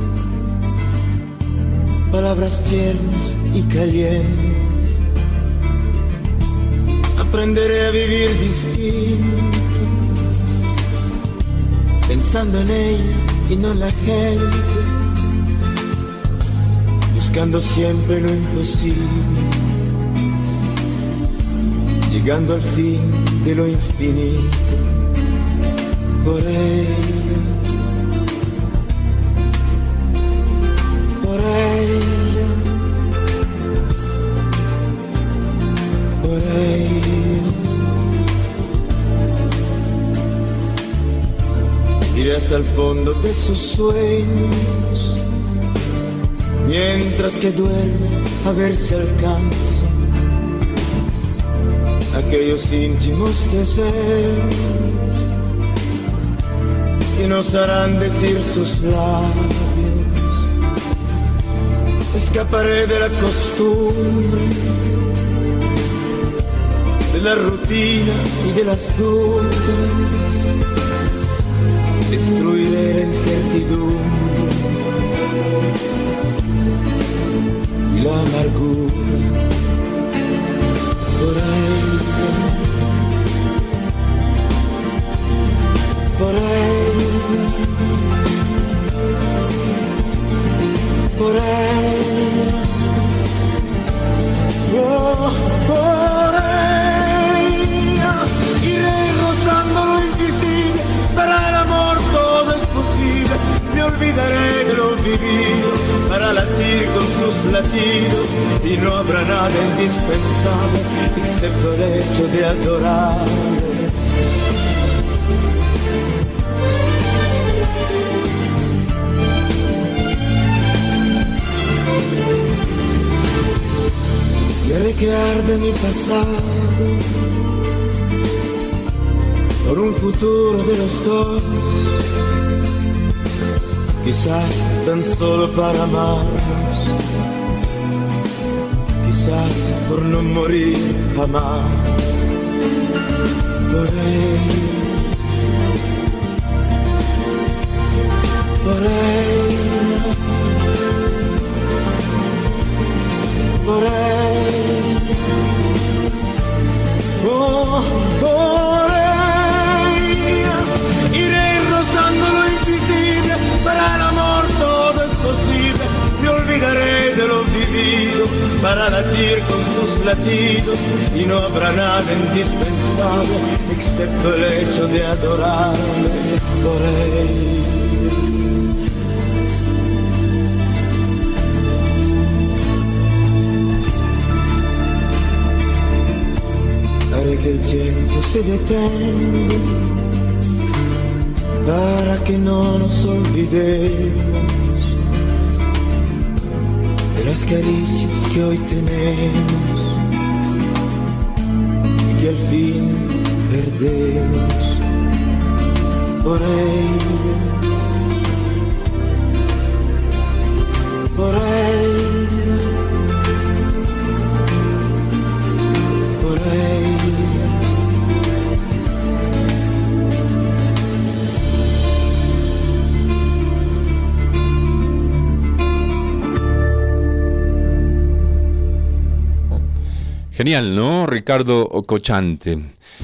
palabras tiernas y calientes. Aprenderé a vivir distinto, pensando en ella y no en la gente, buscando siempre lo imposible, llegando al fin de lo infinito. Por ella, por ella, por ella. Iré hasta el fondo de sus sueños, mientras que duerme a ver si alcanzo aquellos íntimos deseos que nos harán decir sus labios. Escaparé de la costumbre, de la rutina y de las dudas. Destruiré la incertidumbre y la amargura. Por ella, por ella, por ella, oh, por ella. Iré rozando lo invisible, para el amor todo es posible. Me olvidaré de lo vivido para latir con sus latidos, y no habrá nada indispensable excepto el hecho de adorarle. Y haré que arde mi pasado por un futuro de los dos, quizás tan solo para amarnos, quizás por no morir jamás. Por ella, por ella, por ella, oh, por ella. Iré rozando lo invisible, para el amor todo es posible. Me olvidaré de lo vivido para latir con sus latidos, y no habrá nada indispensable excepto el hecho de adorarle. Por ella, haré que el tiempo se detenga para que no nos olvidemos de las caricias que hoy tenemos y que al fin perdemos por ella, por ella, por ella. Genial, ¿no? Ricardo Cocciante,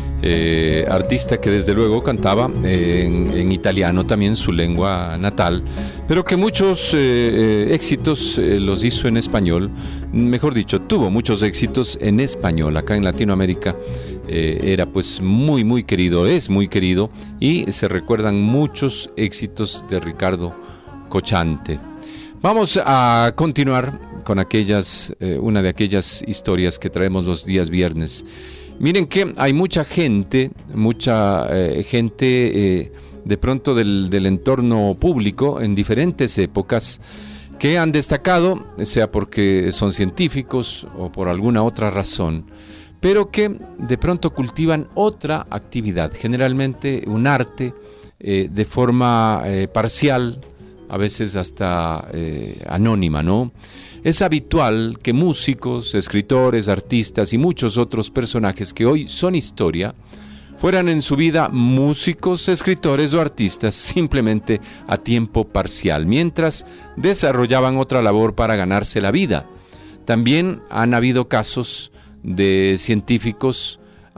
eh, artista que desde luego cantaba eh, en, en italiano, también su lengua natal, pero que muchos eh, eh, éxitos eh, los hizo en español, mejor dicho, tuvo muchos éxitos en español. Acá en Latinoamérica eh, era pues muy muy querido, es muy querido, y se recuerdan muchos éxitos de Ricardo Cocciante. Vamos a continuar con aquellas, eh, una de aquellas historias que traemos los días viernes. Miren que hay mucha gente, mucha eh, gente eh, de pronto del, del entorno público en diferentes épocas que han destacado, sea porque son científicos o por alguna otra razón, pero que de pronto cultivan otra actividad, generalmente un arte eh, de forma eh, parcial, a veces hasta eh, anónima, ¿no? Es habitual que músicos, escritores, artistas y muchos otros personajes que hoy son historia, fueran en su vida músicos, escritores o artistas simplemente a tiempo parcial, mientras desarrollaban otra labor para ganarse la vida. También han habido casos de científicos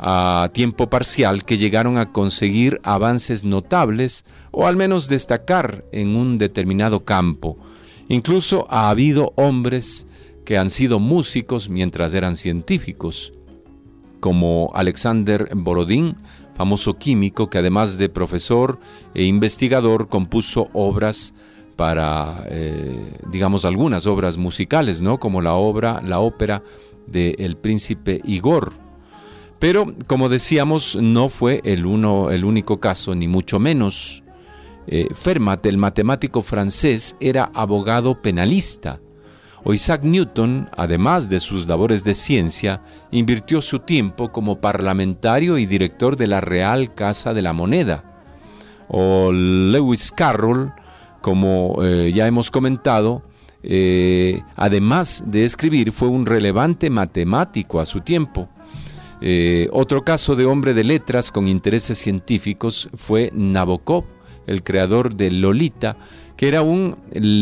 a tiempo parcial que llegaron a conseguir avances notables o al menos destacar en un determinado campo. Incluso ha habido hombres que han sido músicos mientras eran científicos, como Alexander Borodín, famoso químico que además de profesor e investigador compuso obras para, eh, digamos, algunas obras musicales, ¿no? Como la obra, la ópera de El Príncipe Igor. Pero, como decíamos, no fue el, uno, el único caso, ni mucho menos. Eh, Fermat, el matemático francés, era abogado penalista. O Isaac Newton, además de sus labores de ciencia, invirtió su tiempo como parlamentario y director de la Real Casa de la Moneda. O Lewis Carroll, como eh, ya hemos comentado, eh, además de escribir, fue un relevante matemático a su tiempo. Eh, otro caso de hombre de letras con intereses científicos fue Nabokov, el creador de Lolita, que era un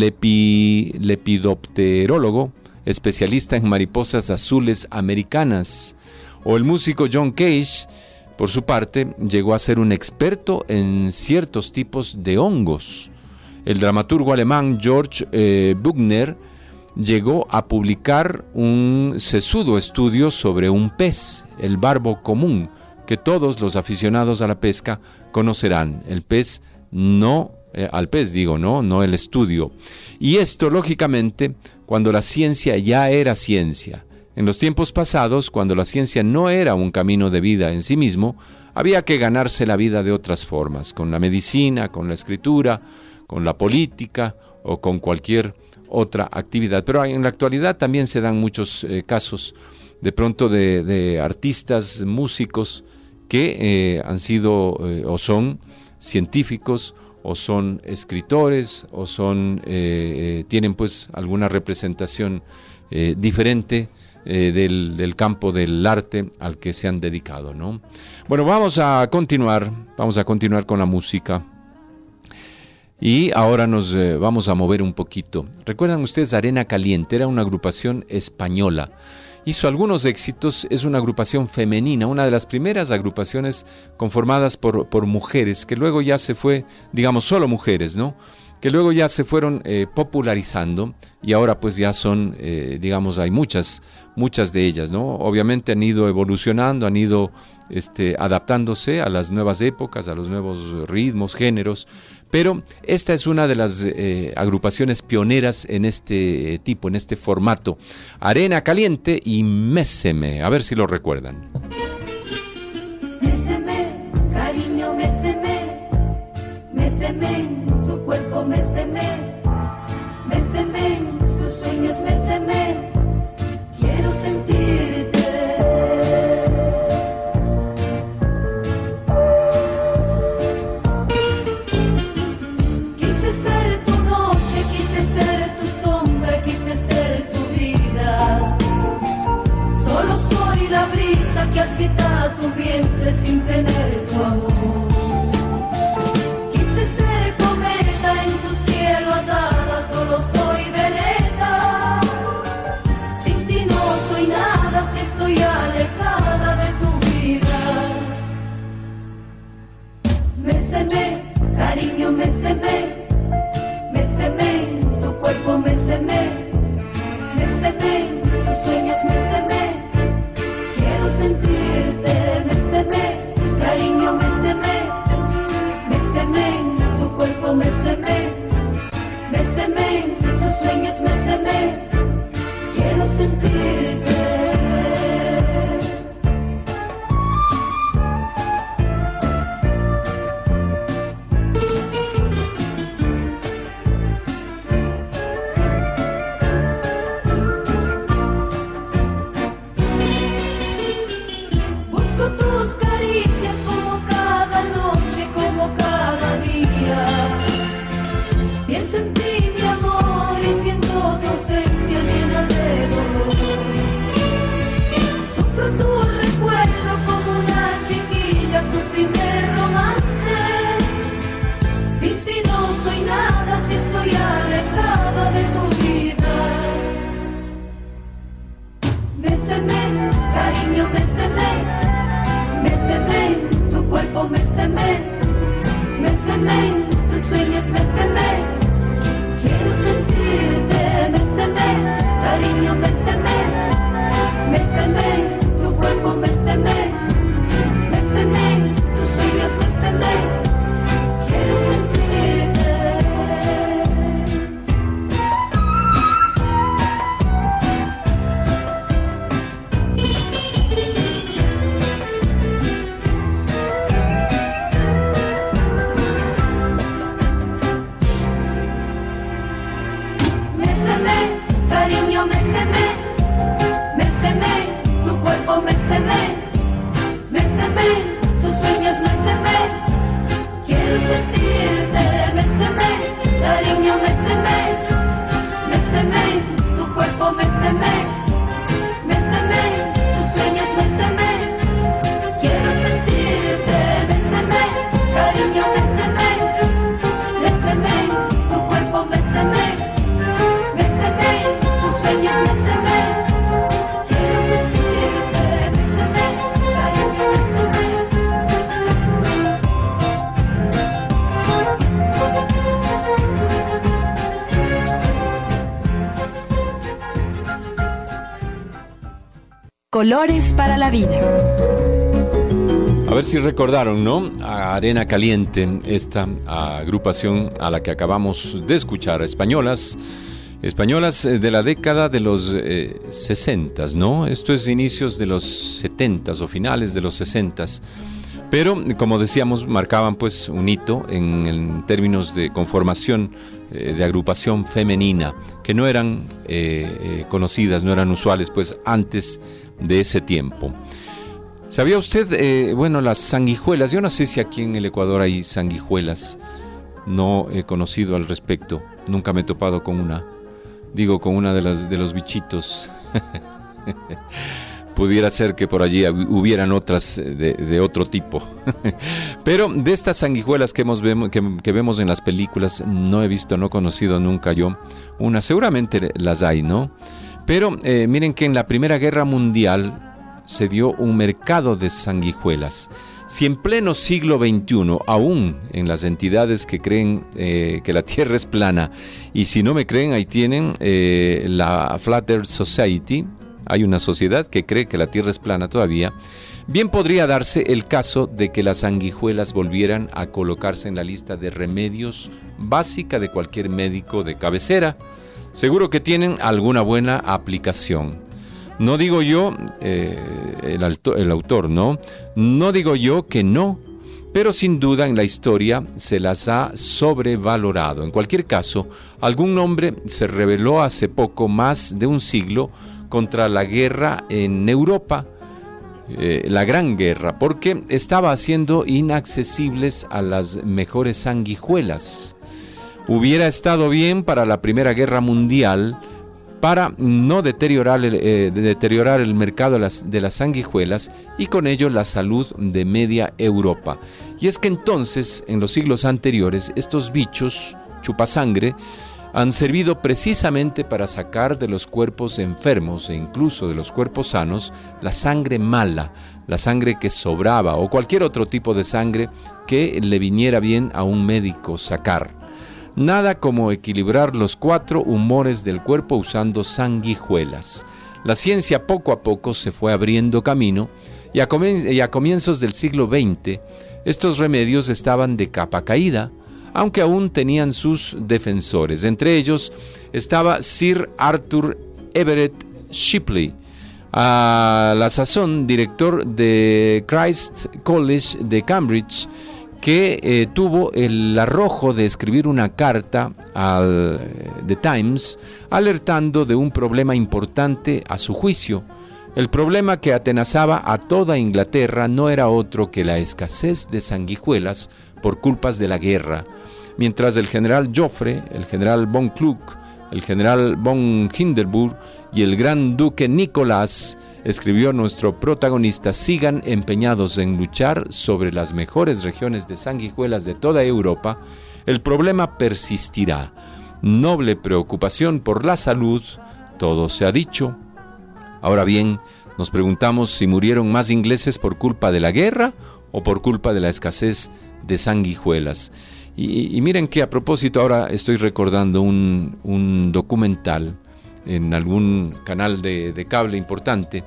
lepi, lepidopterólogo, especialista en mariposas azules americanas. O el músico John Cage, por su parte, llegó a ser un experto en ciertos tipos de hongos. El dramaturgo alemán George eh, Büchner llegó a publicar un sesudo estudio sobre un pez, el barbo común, que todos los aficionados a la pesca conocerán. El pez no, eh, al pez digo, no, no el estudio. Y esto, lógicamente, cuando la ciencia ya era ciencia. En los tiempos pasados, cuando la ciencia no era un camino de vida en sí mismo, había que ganarse la vida de otras formas, con la medicina, con la escritura, con la política o con cualquier otra actividad. Pero en la actualidad también se dan muchos eh, casos de pronto de, de artistas, músicos que eh, han sido eh, o son científicos o son escritores o son eh, eh, tienen pues alguna representación eh, diferente eh, del, del campo del arte al que se han dedicado, ¿no? Bueno, vamos a continuar, vamos a continuar con la música. Y ahora nos eh, vamos a mover un poquito. ¿Recuerdan ustedes Arena Caliente? Era una agrupación española. Hizo algunos éxitos, es una agrupación femenina, una de las primeras agrupaciones conformadas por, por mujeres, que luego ya se fue, digamos, solo mujeres, ¿no? Que luego ya se fueron eh, popularizando y ahora pues ya son, eh, digamos, hay muchas, muchas de ellas, ¿no? Obviamente han ido evolucionando, han ido este, adaptándose a las nuevas épocas, a los nuevos ritmos, géneros, pero esta es una de las eh, agrupaciones pioneras en este eh, tipo, en este formato. Arena Caliente y Méseme, a ver si lo recuerdan. Méceme, tu cuerpo, méceme, méceme, tus sueños, méceme, quiero sentirte. Quise ser tu noche, quise ser tu sombra, quise ser tu vida. Solo soy la brisa que agita tu vientre sin tener tu amor. Solo soy veleta, sin ti no soy nada, si estoy alejada de tu vida. Méceme, cariño, méceme, méceme, tu cuerpo, méceme, méceme, tus sueños, méceme, quiero sentirte, méceme, cariño, méceme, méceme, tu cuerpo, méceme. Méceme, tus sueños, méceme, quiero sentirte. Busco tus caricias como cada noche, como cada día. Pienso en ti, mi amor, y siento tu ausencia llena de dolor. Sufro tu recuerdo como una chiquilla, su primer romance. Sin ti no soy nada, si estoy alejada de tu vida. Méceme, cariño, méceme, méceme, tu cuerpo, méceme, méceme, tus sueños, méceme. Quiero sentirte, méceme, cariño, méceme, méceme, tu cuerpo, méceme, méceme, tus sueños, méceme, quiero sentirte. Cariño, méceme, méceme, tu cuerpo, méceme, méceme, tus sueños, méceme, quiero sentirte, méceme, cariño, méceme, méceme, tu cuerpo, méceme, méceme, tus sueños, méceme, quiero sentirte, méceme, cariño, méceme, méceme, tu cuerpo, méceme. Colores para la vida. A ver si recordaron, ¿no? A Arena Caliente, esta agrupación a la que acabamos de escuchar, españolas, españolas de la década de los eh, sesentas, ¿no? Esto es inicios de los setentas o finales de los sesentas. Pero, como decíamos, marcaban pues un hito en, en términos de conformación eh, de agrupación femenina, que no eran eh, eh, conocidas, no eran usuales pues antes de ese tiempo. ¿Sabía usted, eh, bueno, las sanguijuelas? Yo no sé si aquí en el Ecuador hay sanguijuelas, no he conocido al respecto, nunca me he topado con una, digo con una de, las, de los bichitos. Pudiera ser que por allí hubieran otras de, de otro tipo. Pero de estas sanguijuelas que, hemos, que, que vemos en las películas, no he visto, no he conocido nunca yo una. Seguramente las hay, ¿no? Pero eh, miren que en la Primera Guerra Mundial se dio un mercado de sanguijuelas. Si en pleno siglo veintiuno, aún en las entidades que creen eh, que la Tierra es plana, y si no me creen, ahí tienen eh, la Flat Earth Society. Hay una sociedad que cree que la Tierra es plana todavía. Bien podría darse el caso de que las sanguijuelas volvieran a colocarse en la lista de remedios básica de cualquier médico de cabecera. Seguro que tienen alguna buena aplicación. No digo yo, eh, el, alto, el autor, ¿no? No digo yo que no, pero sin duda en la historia se las ha sobrevalorado. En cualquier caso, algún nombre se rebeló hace poco más de un siglo contra la guerra en Europa, eh, la Gran Guerra, porque estaba haciendo inaccesibles a las mejores sanguijuelas. Hubiera estado bien para la Primera Guerra Mundial, para no deteriorar el, eh, deteriorar el mercado de las, de las sanguijuelas y con ello la salud de media Europa. Y es que entonces, en los siglos anteriores, estos bichos chupasangre han servido precisamente para sacar de los cuerpos enfermos e incluso de los cuerpos sanos la sangre mala, la sangre que sobraba o cualquier otro tipo de sangre que le viniera bien a un médico sacar. Nada como equilibrar los cuatro humores del cuerpo usando sanguijuelas. La ciencia poco a poco se fue abriendo camino y a, comien- y a comienzos del siglo veinte estos remedios estaban de capa caída, aunque aún tenían sus defensores. Entre ellos estaba Sir Arthur Everett Shipley, a la sazón director de Christ's College de Cambridge, que eh, tuvo el arrojo de escribir una carta al The Times alertando de un problema importante a su juicio. El problema que atenazaba a toda Inglaterra no era otro que la escasez de sanguijuelas por culpas de la guerra. Mientras el general Joffre, el general von Kluck, el general von Hindenburg y el gran duque Nicolás, escribió nuestro protagonista, sigan empeñados en luchar sobre las mejores regiones de sanguijuelas de toda Europa, el problema persistirá. Noble preocupación por la salud, todo se ha dicho. Ahora bien, nos preguntamos si murieron más ingleses por culpa de la guerra o por culpa de la escasez de sanguijuelas. Y, y miren que a propósito ahora estoy recordando un, un documental en algún canal de, de cable importante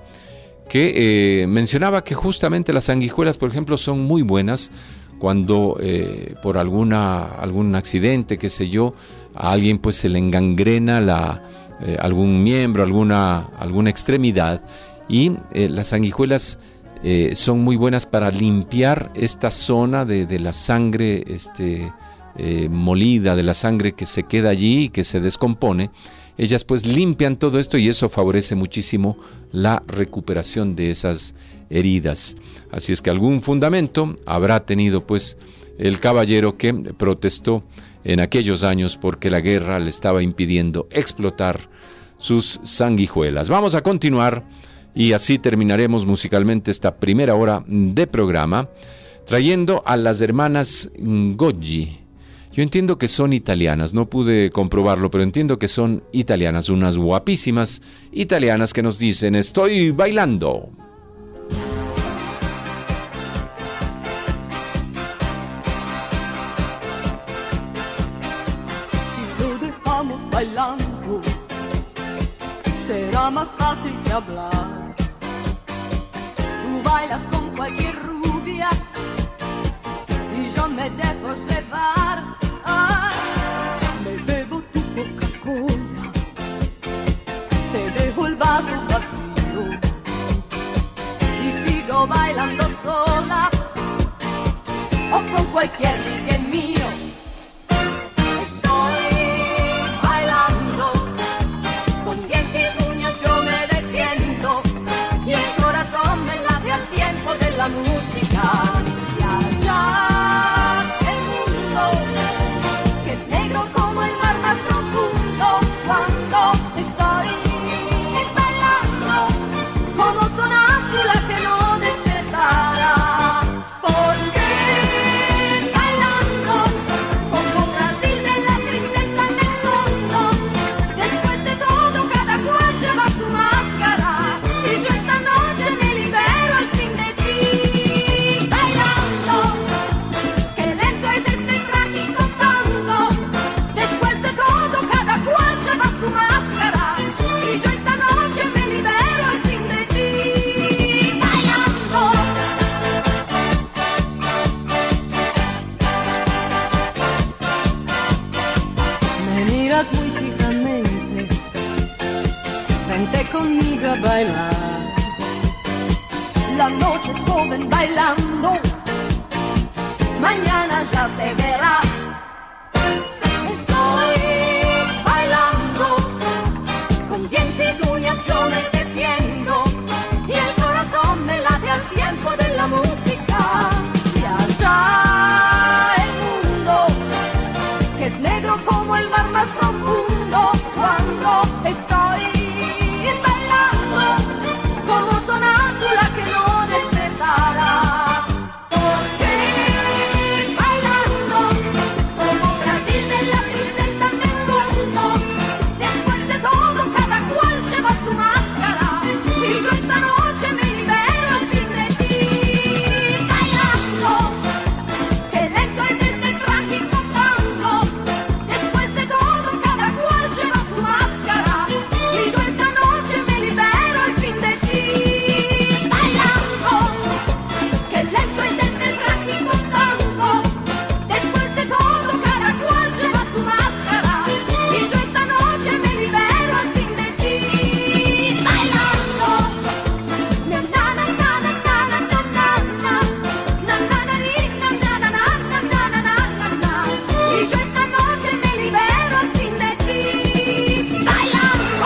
que eh, mencionaba que justamente las sanguijuelas, por ejemplo, son muy buenas cuando eh, por alguna algún accidente, qué sé yo, a alguien pues se le engangrena la, eh, algún miembro, alguna, alguna extremidad, y eh, las sanguijuelas eh, son muy buenas para limpiar esta zona de, de la sangre este, eh, molida, de la sangre que se queda allí y que se descompone. Ellas pues limpian todo esto y eso favorece muchísimo la recuperación de esas heridas. Así es que algún fundamento habrá tenido pues el caballero que protestó en aquellos años porque la guerra le estaba impidiendo explotar sus sanguijuelas. Vamos a continuar y así terminaremos musicalmente esta primera hora de programa trayendo a las hermanas Goggi. Yo entiendo que son italianas, no pude comprobarlo, pero entiendo que son italianas, unas guapísimas italianas que nos dicen, estoy bailando. Si lo dejamos bailando, será más fácil de hablar. Tú bailas con cualquier rubia y yo me dejo llevar. Me bebo tu Coca-Cola, te dejo el vaso vacío y sigo bailando sola o con cualquier ligue mío. Estoy bailando, con dientes y uñas yo me defiendo y el corazón me late al tiempo de la música. Y allá conmigo a bailar. La noche es joven bailando mañana ya se verá. Estoy bailando, con dientes y uñas yo me defiendo, y el corazón me late al tiempo de la música. Y allá el mundo, que es negro como el mar más profundo, cuando estoy bailando, como sonámbula que no despertará. Porque bailando, como Brasil de la tristeza me escondo, después de todo cada cual lleva su máscara, y yo esta noche me libero al fin de ti. Bailando, que lento es este trágico tango, después de todo cada cual lleva su máscara, y yo esta noche me libero al fin de ti. Bailando, que lento es este trágico tango, después de todo cada cual lleva su máscara, y yo esta noche me libero al fin de ti. Bailando, na na na na na na na na na na na na na na na na na, y yo esta noche me libero al fin de ti. Bailando.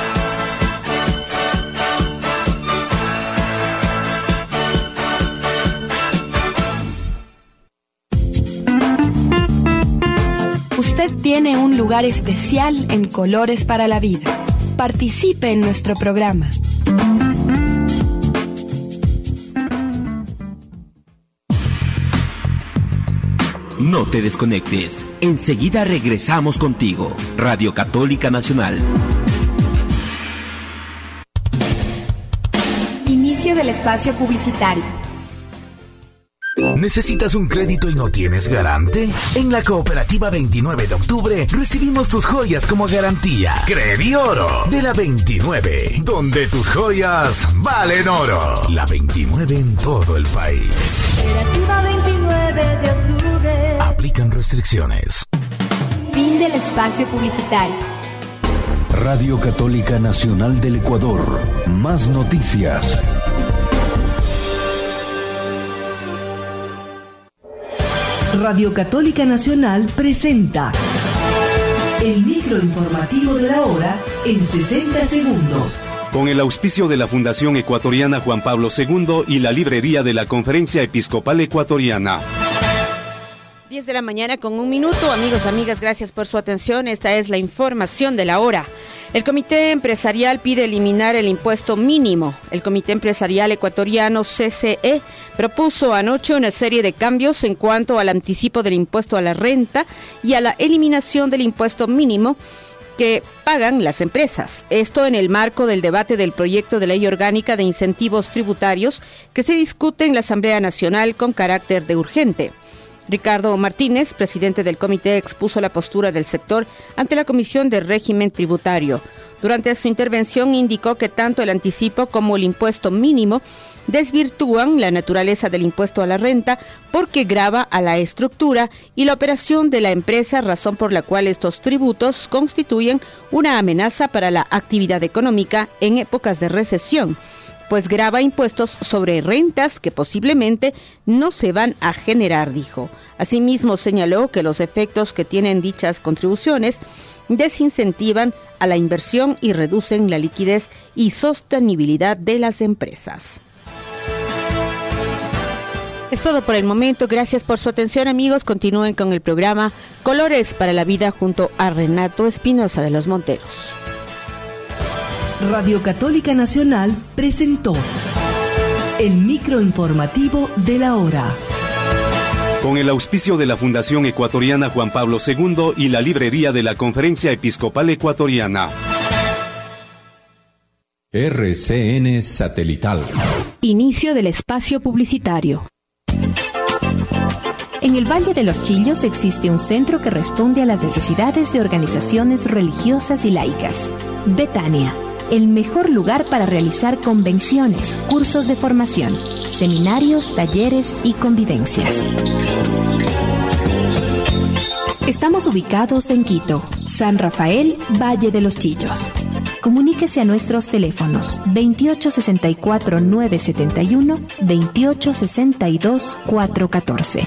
Usted tiene un lugar especial en Colores para la Vida. Participe en nuestro programa. No te desconectes. Enseguida regresamos contigo. Radio Católica Nacional. Inicio del espacio publicitario. ¿Necesitas un crédito y no tienes garante? En la Cooperativa veintinueve de octubre recibimos tus joyas como garantía. Credioro de la veintinueve, donde tus joyas valen oro. La veintinueve en todo el país. Cooperativa veintinueve de octubre. Aplican restricciones. Fin del espacio publicitario. Radio Católica Nacional del Ecuador. Más noticias. Radio Católica Nacional presenta el microinformativo de la hora en sesenta segundos. Con el auspicio de la Fundación Ecuatoriana Juan Pablo segundo y la librería de la Conferencia Episcopal Ecuatoriana. diez de la mañana con un minuto. Amigos, amigas, gracias por su atención. Esta es la información de la hora. El Comité Empresarial pide eliminar el impuesto mínimo. El Comité Empresarial Ecuatoriano C C E propuso anoche una serie de cambios en cuanto al anticipo del impuesto a la renta y a la eliminación del impuesto mínimo que pagan las empresas. Esto en el marco del debate del proyecto de ley orgánica de incentivos tributarios que se discute en la Asamblea Nacional con carácter de urgente. Ricardo Martínez, presidente del comité, expuso la postura del sector ante la Comisión de Régimen Tributario. Durante su intervención indicó que tanto el anticipo como el impuesto mínimo desvirtúan la naturaleza del impuesto a la renta porque grava a la estructura y la operación de la empresa, razón por la cual estos tributos constituyen una amenaza para la actividad económica en épocas de recesión, pues grava impuestos sobre rentas que posiblemente no se van a generar, dijo. Asimismo, señaló que los efectos que tienen dichas contribuciones desincentivan a la inversión y reducen la liquidez y sostenibilidad de las empresas. Es todo por el momento. Gracias por su atención, amigos. Continúen con el programa Colores para la Vida junto a Renato Espinosa de los Monteros. Radio Católica Nacional presentó el microinformativo de la hora. Con el auspicio de la Fundación Ecuatoriana Juan Pablo segundo y la librería de la Conferencia Episcopal Ecuatoriana. R C N Satelital. Inicio del espacio publicitario. En el Valle de los Chillos existe un centro que responde a las necesidades de organizaciones religiosas y laicas. Betania, el mejor lugar para realizar convenciones, cursos de formación, seminarios, talleres y convivencias. Estamos ubicados en Quito, San Rafael, Valle de los Chillos. Comuníquese a nuestros teléfonos veintiocho sesenta y cuatro nueve setenta y uno, veintiocho sesenta y dos cuatrocientos catorce.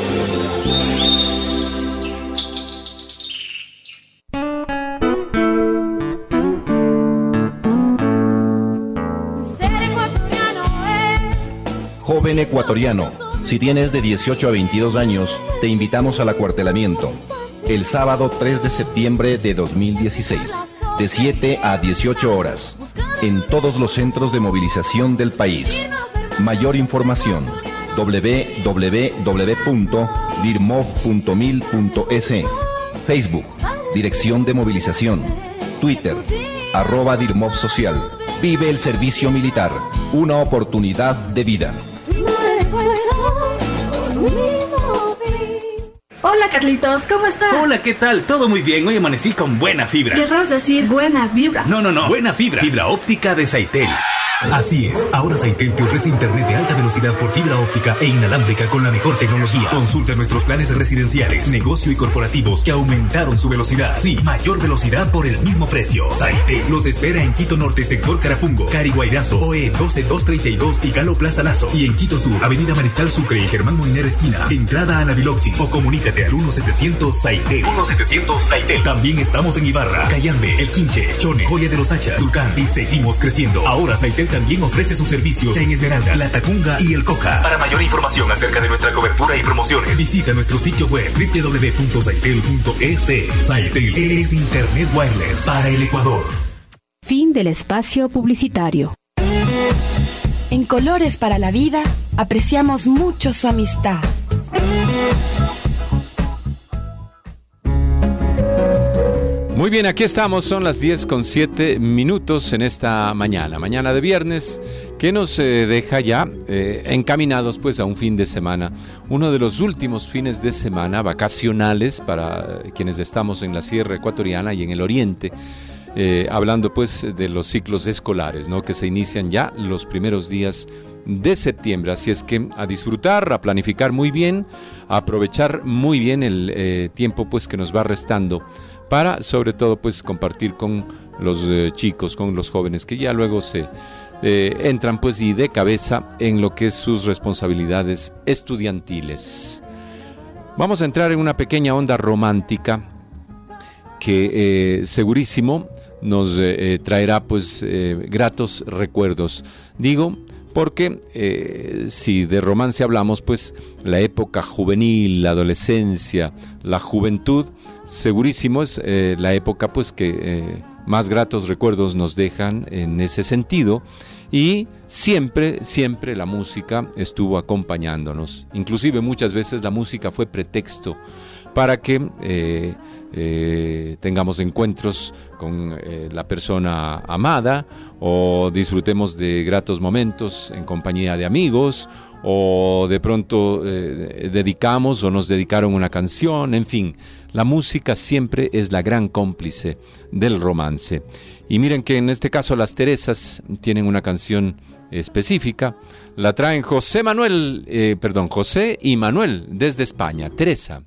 Joven ecuatoriano, si tienes de dieciocho a veintidós años, te invitamos al acuartelamiento. El sábado tres de septiembre de dos mil dieciséis, de siete a dieciocho horas, en todos los centros de movilización del país. Mayor información, doble u doble u doble u punto dirmov punto mil punto es. Facebook, Dirección de Movilización. Twitter, arroba Dirmov Social. Vive el servicio militar, una oportunidad de vida. Hola Carlitos, ¿cómo estás? Hola, ¿qué tal? Todo muy bien, hoy amanecí con buena fibra. Querrás decir buena vibra. No, no, no, buena fibra. Fibra óptica de Saitel. Así es, ahora Saitel te ofrece internet de alta velocidad por fibra óptica e inalámbrica con la mejor tecnología. Consulta nuestros planes residenciales, negocio y corporativos que aumentaron su velocidad. Sí, mayor velocidad por el mismo precio. Saitel los espera en Quito Norte, sector Carapungo, Cariguairazo, O E doce mil doscientos treinta y dos y Galo Plaza Lazo. Y en Quito Sur, Avenida Mariscal Sucre y Germán Moiner esquina, entrada a la Biloxi. O comunícate al uno setecientos Saitel. uno setecientos Saitel. También estamos en Ibarra, Cayambe, El Quinche, Chone, Joya de los Hachas, Tulcán y seguimos creciendo. Ahora Saitel también ofrece sus servicios en Esmeralda, La Tacunga y El Coca. Para mayor información acerca de nuestra cobertura y promociones, visita nuestro sitio web doble u doble u doble u punto saitel punto es. Saitel es Internet Wireless para el Ecuador. Fin del espacio publicitario. En Colores para la Vida apreciamos mucho su amistad. Muy bien, aquí estamos, son las diez con siete minutos en esta mañana, mañana de viernes, que nos eh, deja ya eh, encaminados pues a un fin de semana, uno de los últimos fines de semana vacacionales para quienes estamos en la sierra ecuatoriana y en el oriente, eh, hablando pues de los ciclos escolares, ¿no?, que se inician ya los primeros días de septiembre, así es que a disfrutar, a planificar muy bien, a aprovechar muy bien el eh, tiempo pues que nos va restando para sobre todo pues compartir con los eh, chicos, con los jóvenes que ya luego se eh, entran pues y de cabeza en lo que es sus responsabilidades estudiantiles. Vamos a entrar en una pequeña onda romántica que eh, segurísimo nos eh, traerá pues eh, gratos recuerdos. Digo porque eh, si de romance hablamos, pues la época juvenil, la adolescencia, la juventud, segurísimo es eh, la época pues que eh, más gratos recuerdos nos dejan en ese sentido, y siempre, siempre la música estuvo acompañándonos. Inclusive muchas veces la música fue pretexto para que eh, eh, tengamos encuentros con eh, la persona amada, o disfrutemos de gratos momentos en compañía de amigos, o de pronto eh, dedicamos o nos dedicaron una canción, en fin, la música siempre es la gran cómplice del romance. Y miren que en este caso las Teresas tienen una canción específica, la traen José Manuel, eh, perdón, José y Manuel desde España. Teresa.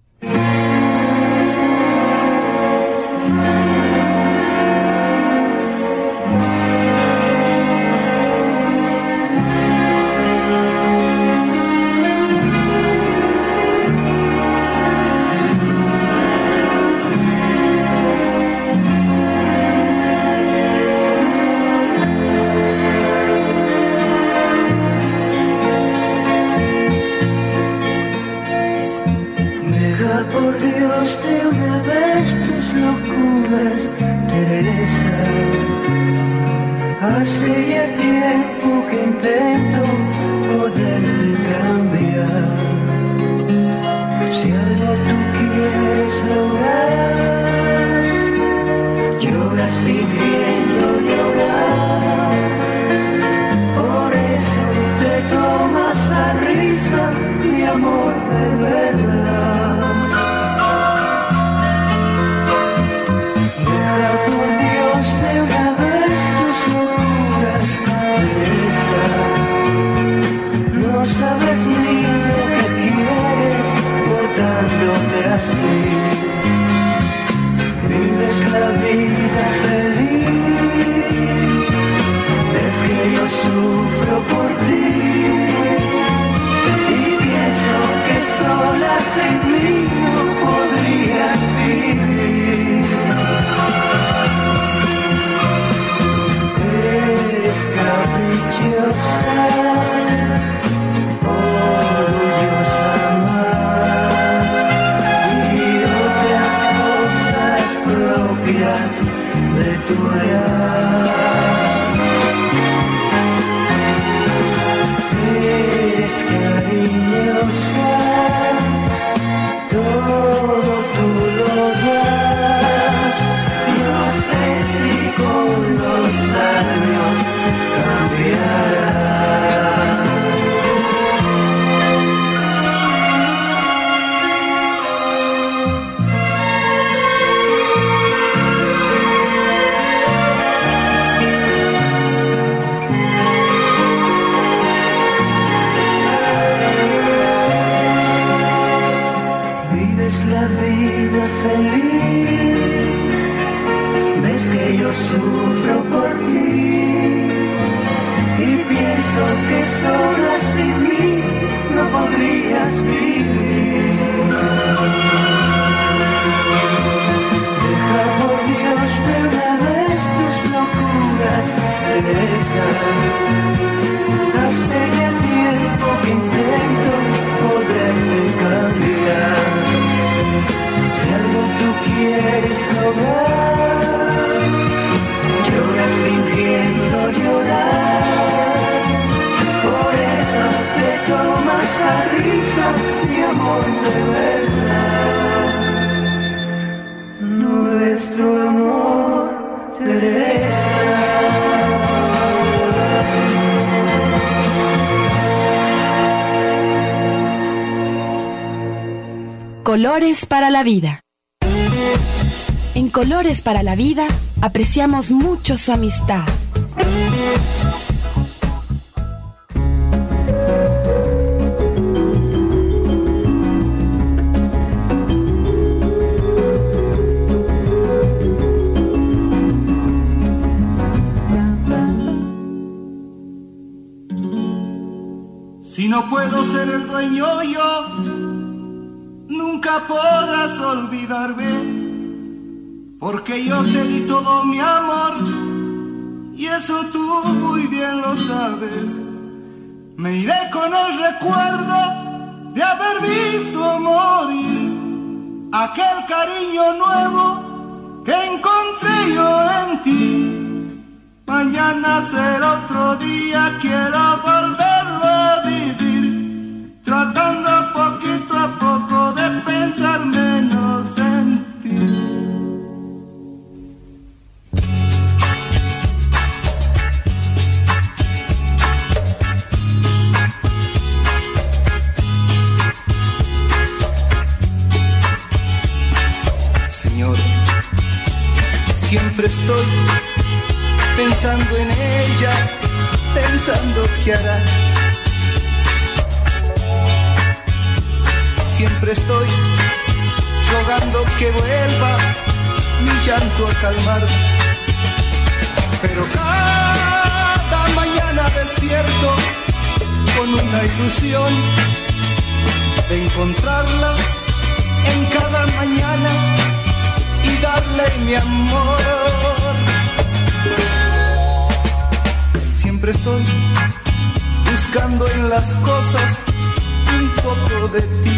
Hace ya tiempo que intento poderte cambiar. Si algo tú quieres lograr, lloras fingiendo llorar. Por eso te tomas a risa, mi amor de verdad. Deja por Dios de una vez tus locuras, Teresa. No sabes ni lo que quieres portándote así. Vives la vida feliz la risa, mi amor de verdad. Nuestro amor, Teresa. Colores para la vida. En Colores para la Vida apreciamos mucho su amistad. Si no puedo ser el dueño yo, nunca podrás olvidarme. Porque yo te di todo mi amor, y eso tú muy bien lo sabes. Me iré con el recuerdo de haber visto morir aquel cariño nuevo que encontré yo en ti. Mañana será otro día, quiero volverlo a vivir, tratando poquito a poco de pensar menos en ti. Siempre estoy pensando en ella, pensando qué hará. Siempre estoy rogando que vuelva mi llanto a calmar. Pero cada mañana despierto con una ilusión de encontrarla en cada mañana y darle mi amor. Siempre estoy buscando en las cosas un poco de ti,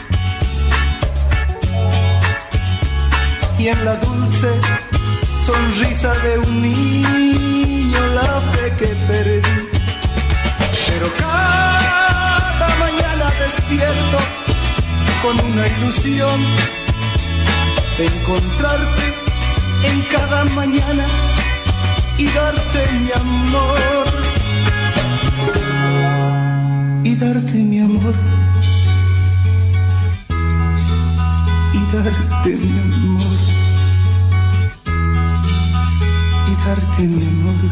y en la dulce sonrisa de un niño la fe que perdí. Pero cada mañana despierto con una ilusión de encontrarte en cada mañana y darte mi amor, y darte mi amor, y darte mi amor, y darte mi amor.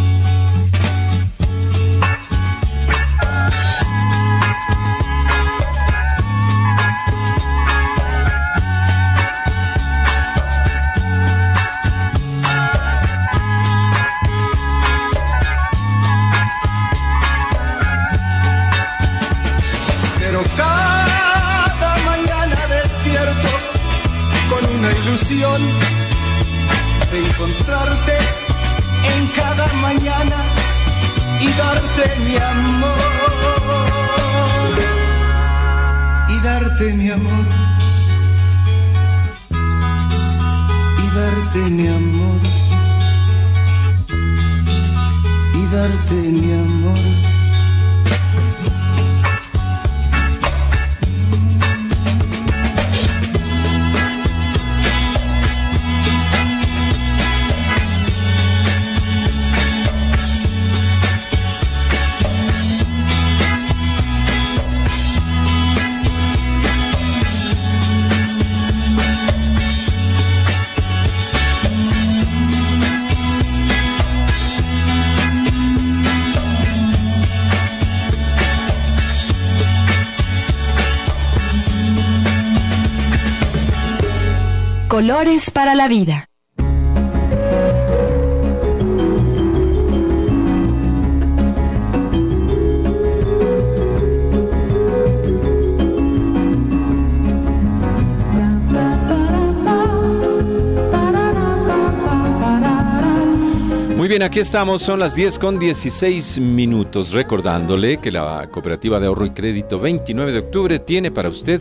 De encontrarte en cada mañana y darte mi amor, y darte mi amor, y darte mi amor, y darte mi amor. Colores para la vida. Muy bien, aquí estamos, son las diez con dieciséis minutos, recordándole que la Cooperativa de Ahorro y Crédito veintinueve de octubre tiene para usted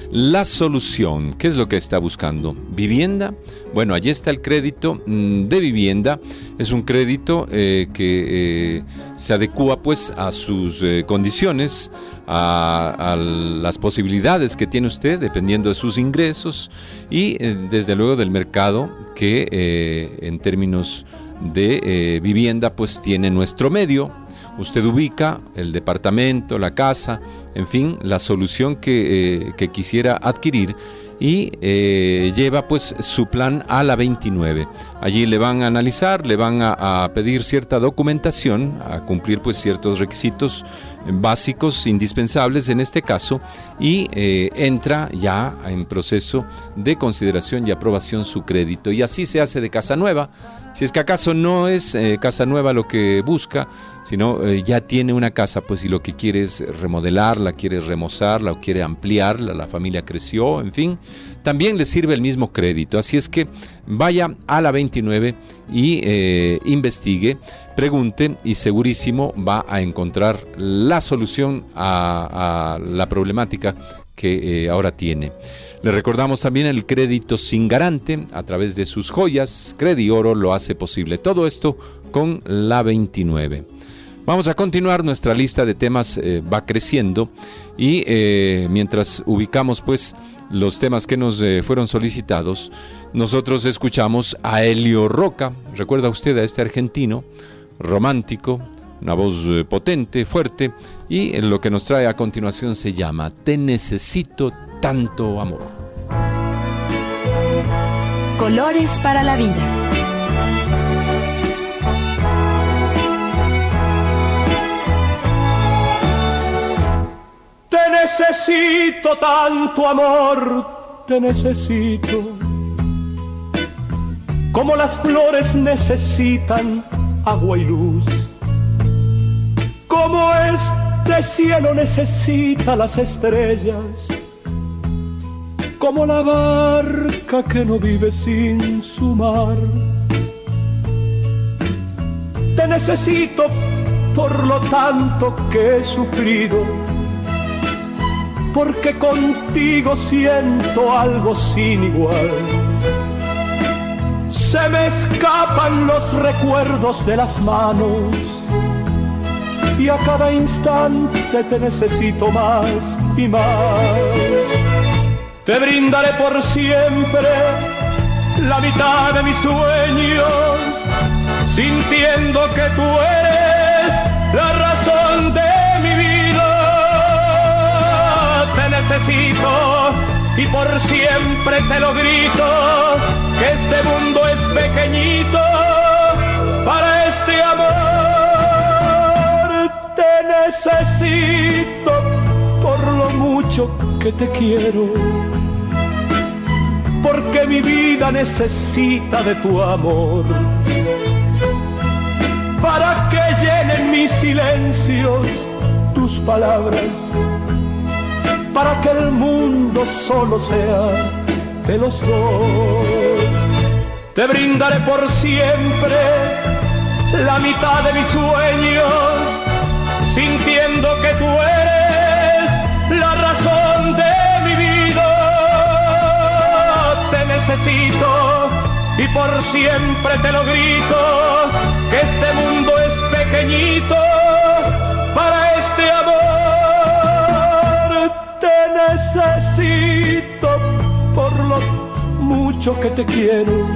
La solución, ¿qué es lo que está buscando? ¿Vivienda? Bueno, allí está el crédito de vivienda. Es un crédito eh, que eh, se adecúa pues a sus eh, condiciones, a, a las posibilidades que tiene usted dependiendo de sus ingresos y eh, desde luego del mercado que eh, en términos de eh, vivienda pues tiene nuestro medio. Usted ubica el departamento, la casa, en fin, la solución que, eh, que quisiera adquirir y eh, lleva pues su plan a la veintinueve. Allí le van a analizar, le van a, a pedir cierta documentación, a cumplir pues ciertos requisitos básicos, indispensables en este caso, y eh, entra ya en proceso de consideración y aprobación su crédito. Y así se hace de casa nueva. Si es que acaso no es eh, casa nueva lo que busca, sino eh, ya tiene una casa, pues y lo que quiere es remodelarla, quiere remozarla o quiere ampliarla, la familia creció, en fin, también le sirve el mismo crédito. Así es que vaya a la veintinueve y eh, investigue, pregunte y segurísimo va a encontrar la solución a, a la problemática que eh, ahora tiene. Le recordamos también el crédito sin garante a través de sus joyas. Credioro lo hace posible. Todo esto con la veintinueve. Vamos a continuar, nuestra lista de temas eh, va creciendo y eh, mientras ubicamos pues los temas que nos eh, fueron solicitados, nosotros escuchamos a Elio Roca. ¿Recuerda usted a este argentino romántico? Una voz eh, potente, fuerte, y lo que nos trae a continuación se llama Te necesito tanto amor. Colores para la vida. Te necesito tanto amor, te necesito, como las flores necesitan agua y luz, como este cielo necesita las estrellas, como la barca que no vive sin su mar. Te necesito por lo tanto que he sufrido, porque contigo siento algo sin igual. Se me escapan los recuerdos de las manos y a cada instante te necesito más y más. Te brindaré por siempre la mitad de mis sueños, sintiendo que tú eres la razón de mi vida. Te necesito y por siempre te lo grito, que este mundo es pequeñito para este amor. Te necesito por lo mucho que te quiero, porque mi vida necesita de tu amor, para que llenen mis silencios tus palabras, para que el mundo solo sea de los dos. Te brindaré por siempre la mitad de mis sueños, sintiendo que tú eres la razón de mi vida. Te necesito y por siempre te lo grito, que este mundo es pequeñito para este amor. Te necesito por lo mucho que te quiero,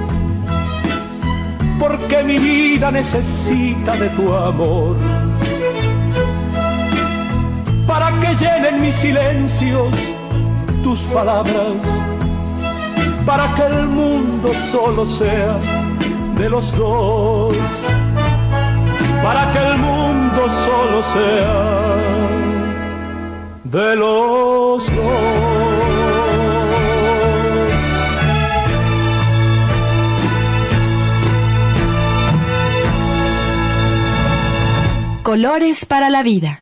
porque mi vida necesita de tu amor, para que llenen mis silencios tus palabras, para que el mundo solo sea de los dos, para que el mundo solo sea de los dos. Colores para la vida.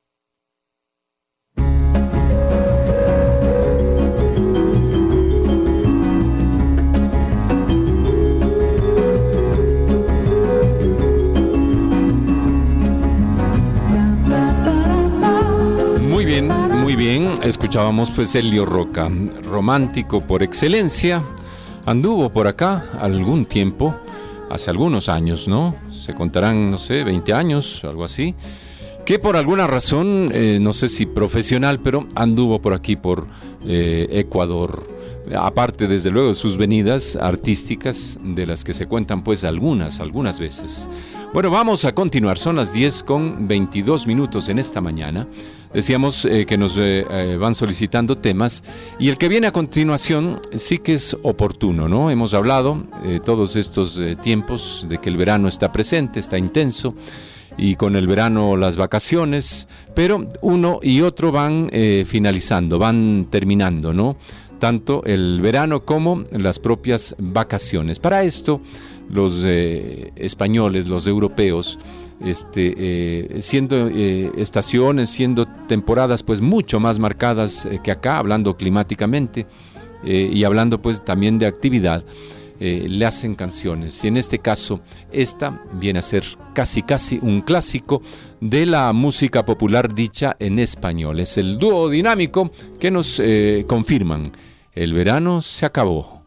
Muy bien, escuchábamos pues Elio Roca, romántico por excelencia. Anduvo por acá algún tiempo, hace algunos años, ¿no? Se contarán, no sé, veinte años, algo así. Que por alguna razón, eh, no sé si profesional, pero anduvo por aquí, por eh, Ecuador. Aparte, desde luego, de sus venidas artísticas, de las que se cuentan pues algunas, algunas veces. Bueno, vamos a continuar, son las diez con veintidós minutos en esta mañana. Decíamos eh, que nos eh, eh, van solicitando temas, y el que viene a continuación sí que es oportuno, ¿no? Hemos hablado eh, todos estos eh, tiempos de que el verano está presente, está intenso, y con el verano las vacaciones, pero uno y otro van eh, finalizando, van terminando, ¿no? Tanto el verano como las propias vacaciones. Para esto, los eh, españoles, los europeos, este, eh, siendo eh, estaciones, siendo temporadas pues mucho más marcadas eh, que acá, hablando climáticamente eh, y hablando pues también de actividad, eh, le hacen canciones. Y en este caso, esta viene a ser casi casi un clásico de la música popular dicha en español. Es el dúo dinámico que nos eh, confirman: el verano se acabó.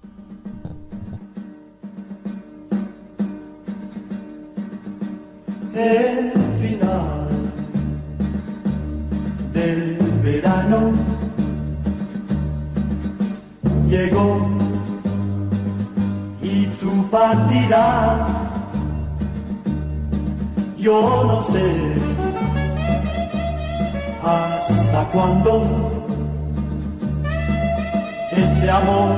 El final del verano llegó y tú partirás. Yo no sé hasta cuándo este amor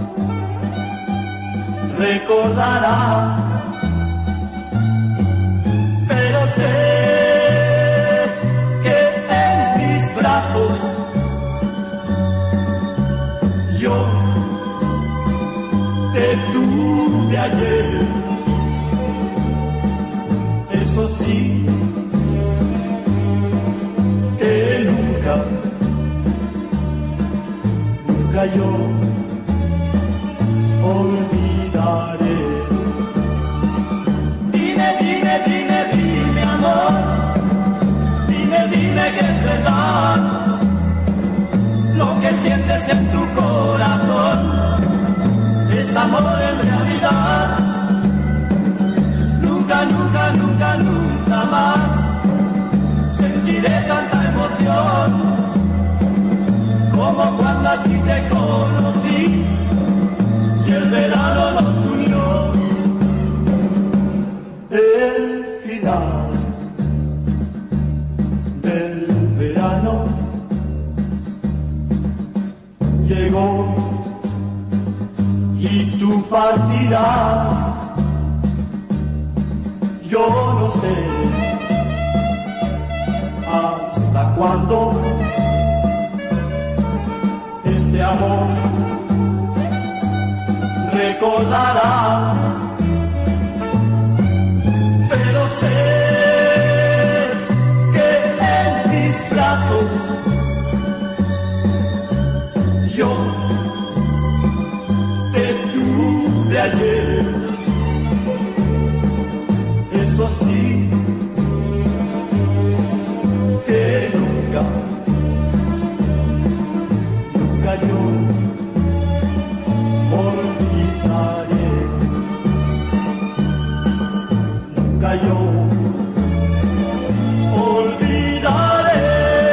recordarás, pero sé que en mis brazos yo te tuve ayer. Eso sí, que nunca, nunca yo olvidaré. Dime, dime, dime, dime, amor, dime, dime que es verdad lo que sientes en tu corazón, es amor en realidad. Nunca, nunca, nunca, nunca más sentiré tanta emoción como cuando a ti te conocí y el verano nos unió. El final del verano llegó y tú partirás. Yo no sé hasta cuándo este amor recordarás, pero sé que en mis brazos yo te tuve ayer. Eso sí, que nunca, nunca yo olvidaré, nunca yo olvidaré.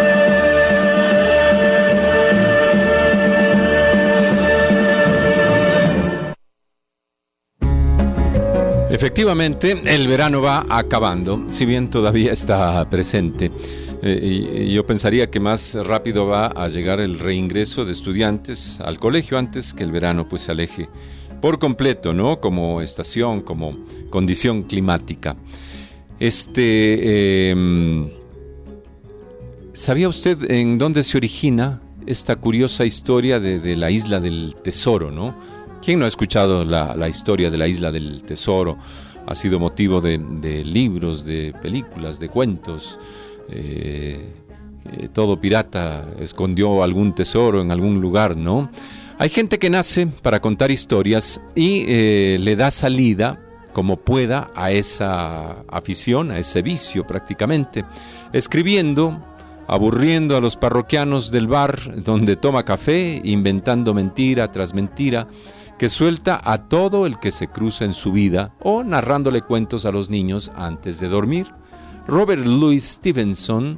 Efectivamente, el verano va acabando, si bien todavía está presente. Eh, y, y yo pensaría que más rápido va a llegar el reingreso de estudiantes al colegio antes que el verano pues se aleje por completo, ¿no? Como estación, como condición climática. Este, eh, ¿sabía usted en dónde se origina esta curiosa historia de, de la Isla del Tesoro, ¿no? ¿Quién no ha escuchado la, la historia de la Isla del Tesoro? Ha sido motivo de, de libros, de películas, de cuentos. Eh, eh, todo pirata escondió algún tesoro en algún lugar, ¿no? Hay gente que nace para contar historias y eh, le da salida como pueda a esa afición, a ese vicio prácticamente, escribiendo aburriendo a los parroquianos del bar donde toma café, inventando mentira tras mentira, que suelta a todo el que se cruza en su vida o narrándole cuentos a los niños antes de dormir. Robert Louis Stevenson,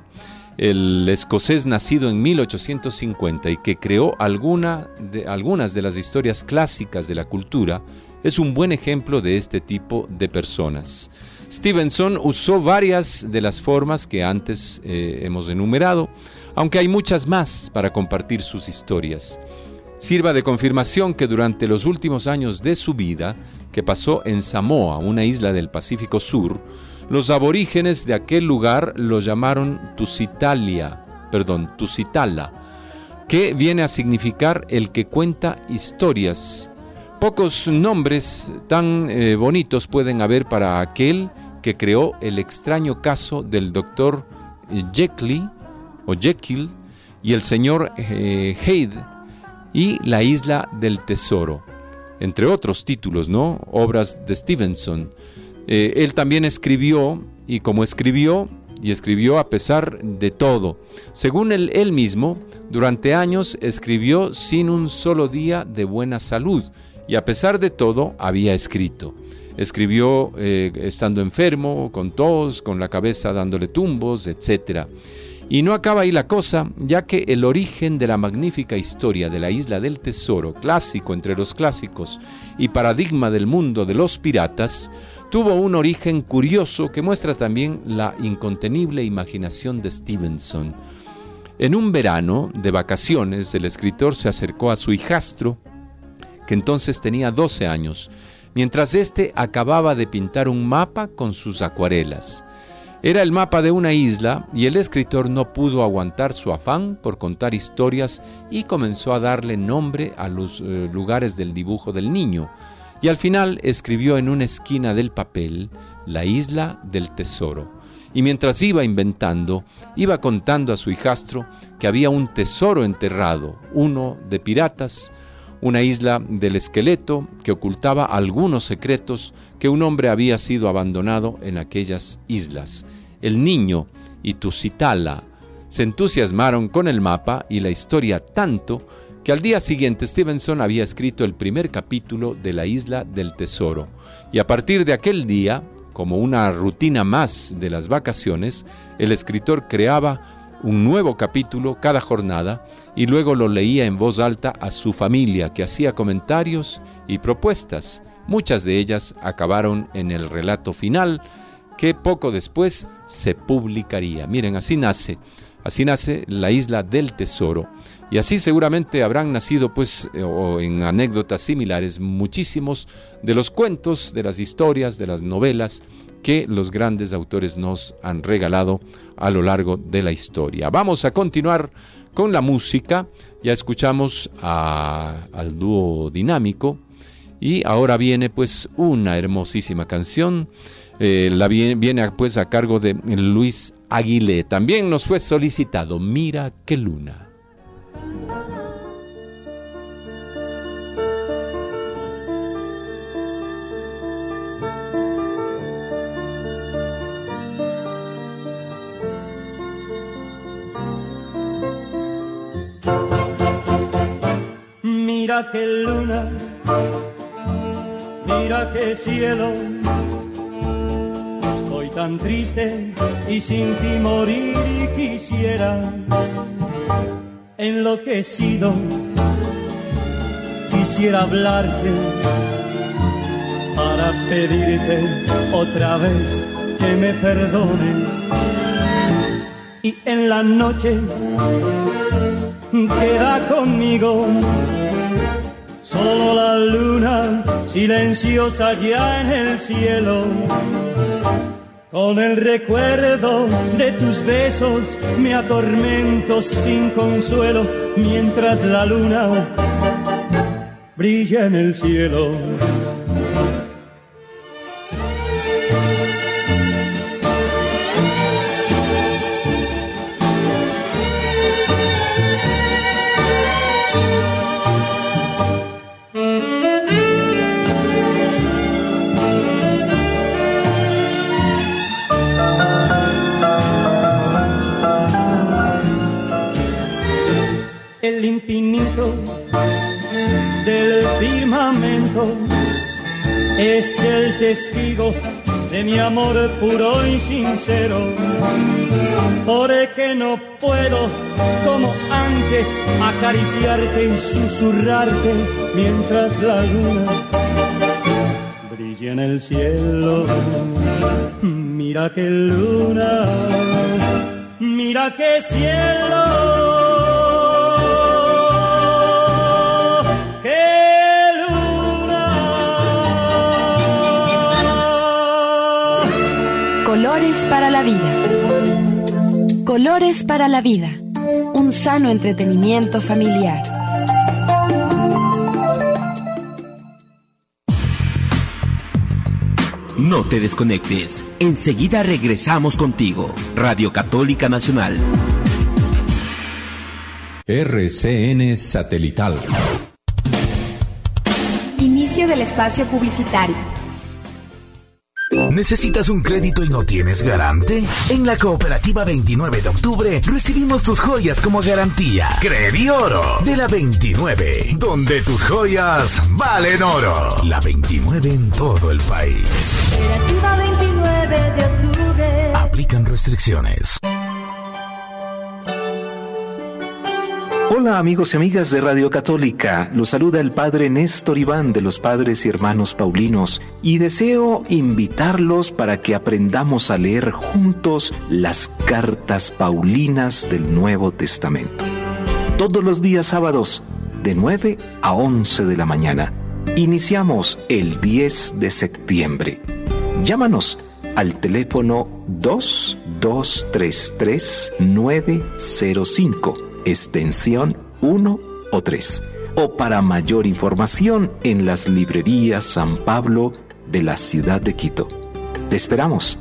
el escocés nacido en mil ochocientos cincuenta y que creó alguna de, algunas de las historias clásicas de la cultura, es un buen ejemplo de este tipo de personas. Stevenson usó varias de las formas que antes eh, hemos enumerado, aunque hay muchas más para compartir sus historias. Sirva de confirmación que durante los últimos años de su vida, que pasó en Samoa, una isla del Pacífico Sur, los aborígenes de aquel lugar lo llamaron Tusitalia, perdón, Tusitala, que viene a significar el que cuenta historias. Pocos nombres tan eh, bonitos pueden haber para aquel que creó el extraño caso del doctor Jekyll o Jekyll y el señor eh, Hyde y la isla del tesoro, entre otros títulos, ¿no? Obras de Stevenson. Eh, él también escribió, y como escribió, y escribió a pesar de todo. Según él, él mismo, durante años escribió sin un solo día de buena salud, y a pesar de todo había escrito. Escribió eh, estando enfermo, con tos, con la cabeza dándole tumbos, etcétera. Y no acaba ahí la cosa, ya que el origen de la magnífica historia de la Isla del Tesoro, clásico entre los clásicos y paradigma del mundo de los piratas, tuvo un origen curioso que muestra también la incontenible imaginación de Stevenson. En un verano de vacaciones, el escritor se acercó a su hijastro, que entonces tenía doce años, mientras éste acababa de pintar un mapa con sus acuarelas. Era el mapa de una isla y el escritor no pudo aguantar su afán por contar historias y comenzó a darle nombre a los eh, lugares del dibujo del niño. Y al final escribió en una esquina del papel la Isla del Tesoro. Y mientras iba inventando, iba contando a su hijastro que había un tesoro enterrado, uno de piratas, una isla del esqueleto que ocultaba algunos secretos que un hombre había sido abandonado en aquellas islas. El niño y Tusitala se entusiasmaron con el mapa y la historia tanto que al día siguiente Stevenson había escrito el primer capítulo de la Isla del Tesoro. Y a partir de aquel día, como una rutina más de las vacaciones, el escritor creaba un nuevo capítulo cada jornada y luego lo leía en voz alta a su familia, que hacía comentarios y propuestas. Muchas de ellas acabaron en el relato final, que poco después se publicaría. Miren, así nace, así nace la Isla del Tesoro. Y así seguramente habrán nacido, pues, o en anécdotas similares, muchísimos de los cuentos, de las historias, de las novelas que los grandes autores nos han regalado a lo largo de la historia. Vamos a continuar con la música. Ya escuchamos a, al dúo dinámico y ahora viene pues una hermosísima canción. Eh, la viene, viene pues a cargo de Luis Aguilé. También nos fue solicitado Mira qué luna. Mira qué luna, mira qué cielo, estoy tan triste y sin ti morir y quisiera, enloquecido, quisiera hablarte para pedirte otra vez que me perdones y en la noche queda conmigo solo la luna silenciosa ya en el cielo. Con el recuerdo de tus besos me atormento sin consuelo mientras la luna brilla en el cielo. el infinito del firmamento es el testigo de mi amor puro y sincero, porque no puedo como antes acariciarte y susurrarte mientras la luna brilla en el cielo. Mira qué luna, mira qué cielo, qué luna. Colores para la vida. Colores para la vida. Un sano entretenimiento familiar. No te desconectes. Enseguida regresamos contigo. Radio Católica Nacional. R C N Satelital. Inicio del espacio publicitario. ¿Necesitas un crédito y no tienes garante? En la Cooperativa veintinueve de octubre recibimos tus joyas como garantía. Credioro de la veintinueve, donde tus joyas valen oro. La veintinueve en todo el país. Cooperativa veintinueve de octubre. Aplican restricciones. Hola amigos y amigas de Radio Católica, los saluda el Padre Néstor Iván de los Padres y Hermanos Paulinos y deseo invitarlos para que aprendamos a leer juntos las cartas paulinas del Nuevo Testamento. Todos los días sábados de nueve a once de la mañana. Iniciamos el diez de septiembre. Llámanos al teléfono dos dos tres tres nueve cero cinco. Extensión uno o tres, o para mayor información en las librerías San Pablo de la ciudad de Quito. Te esperamos.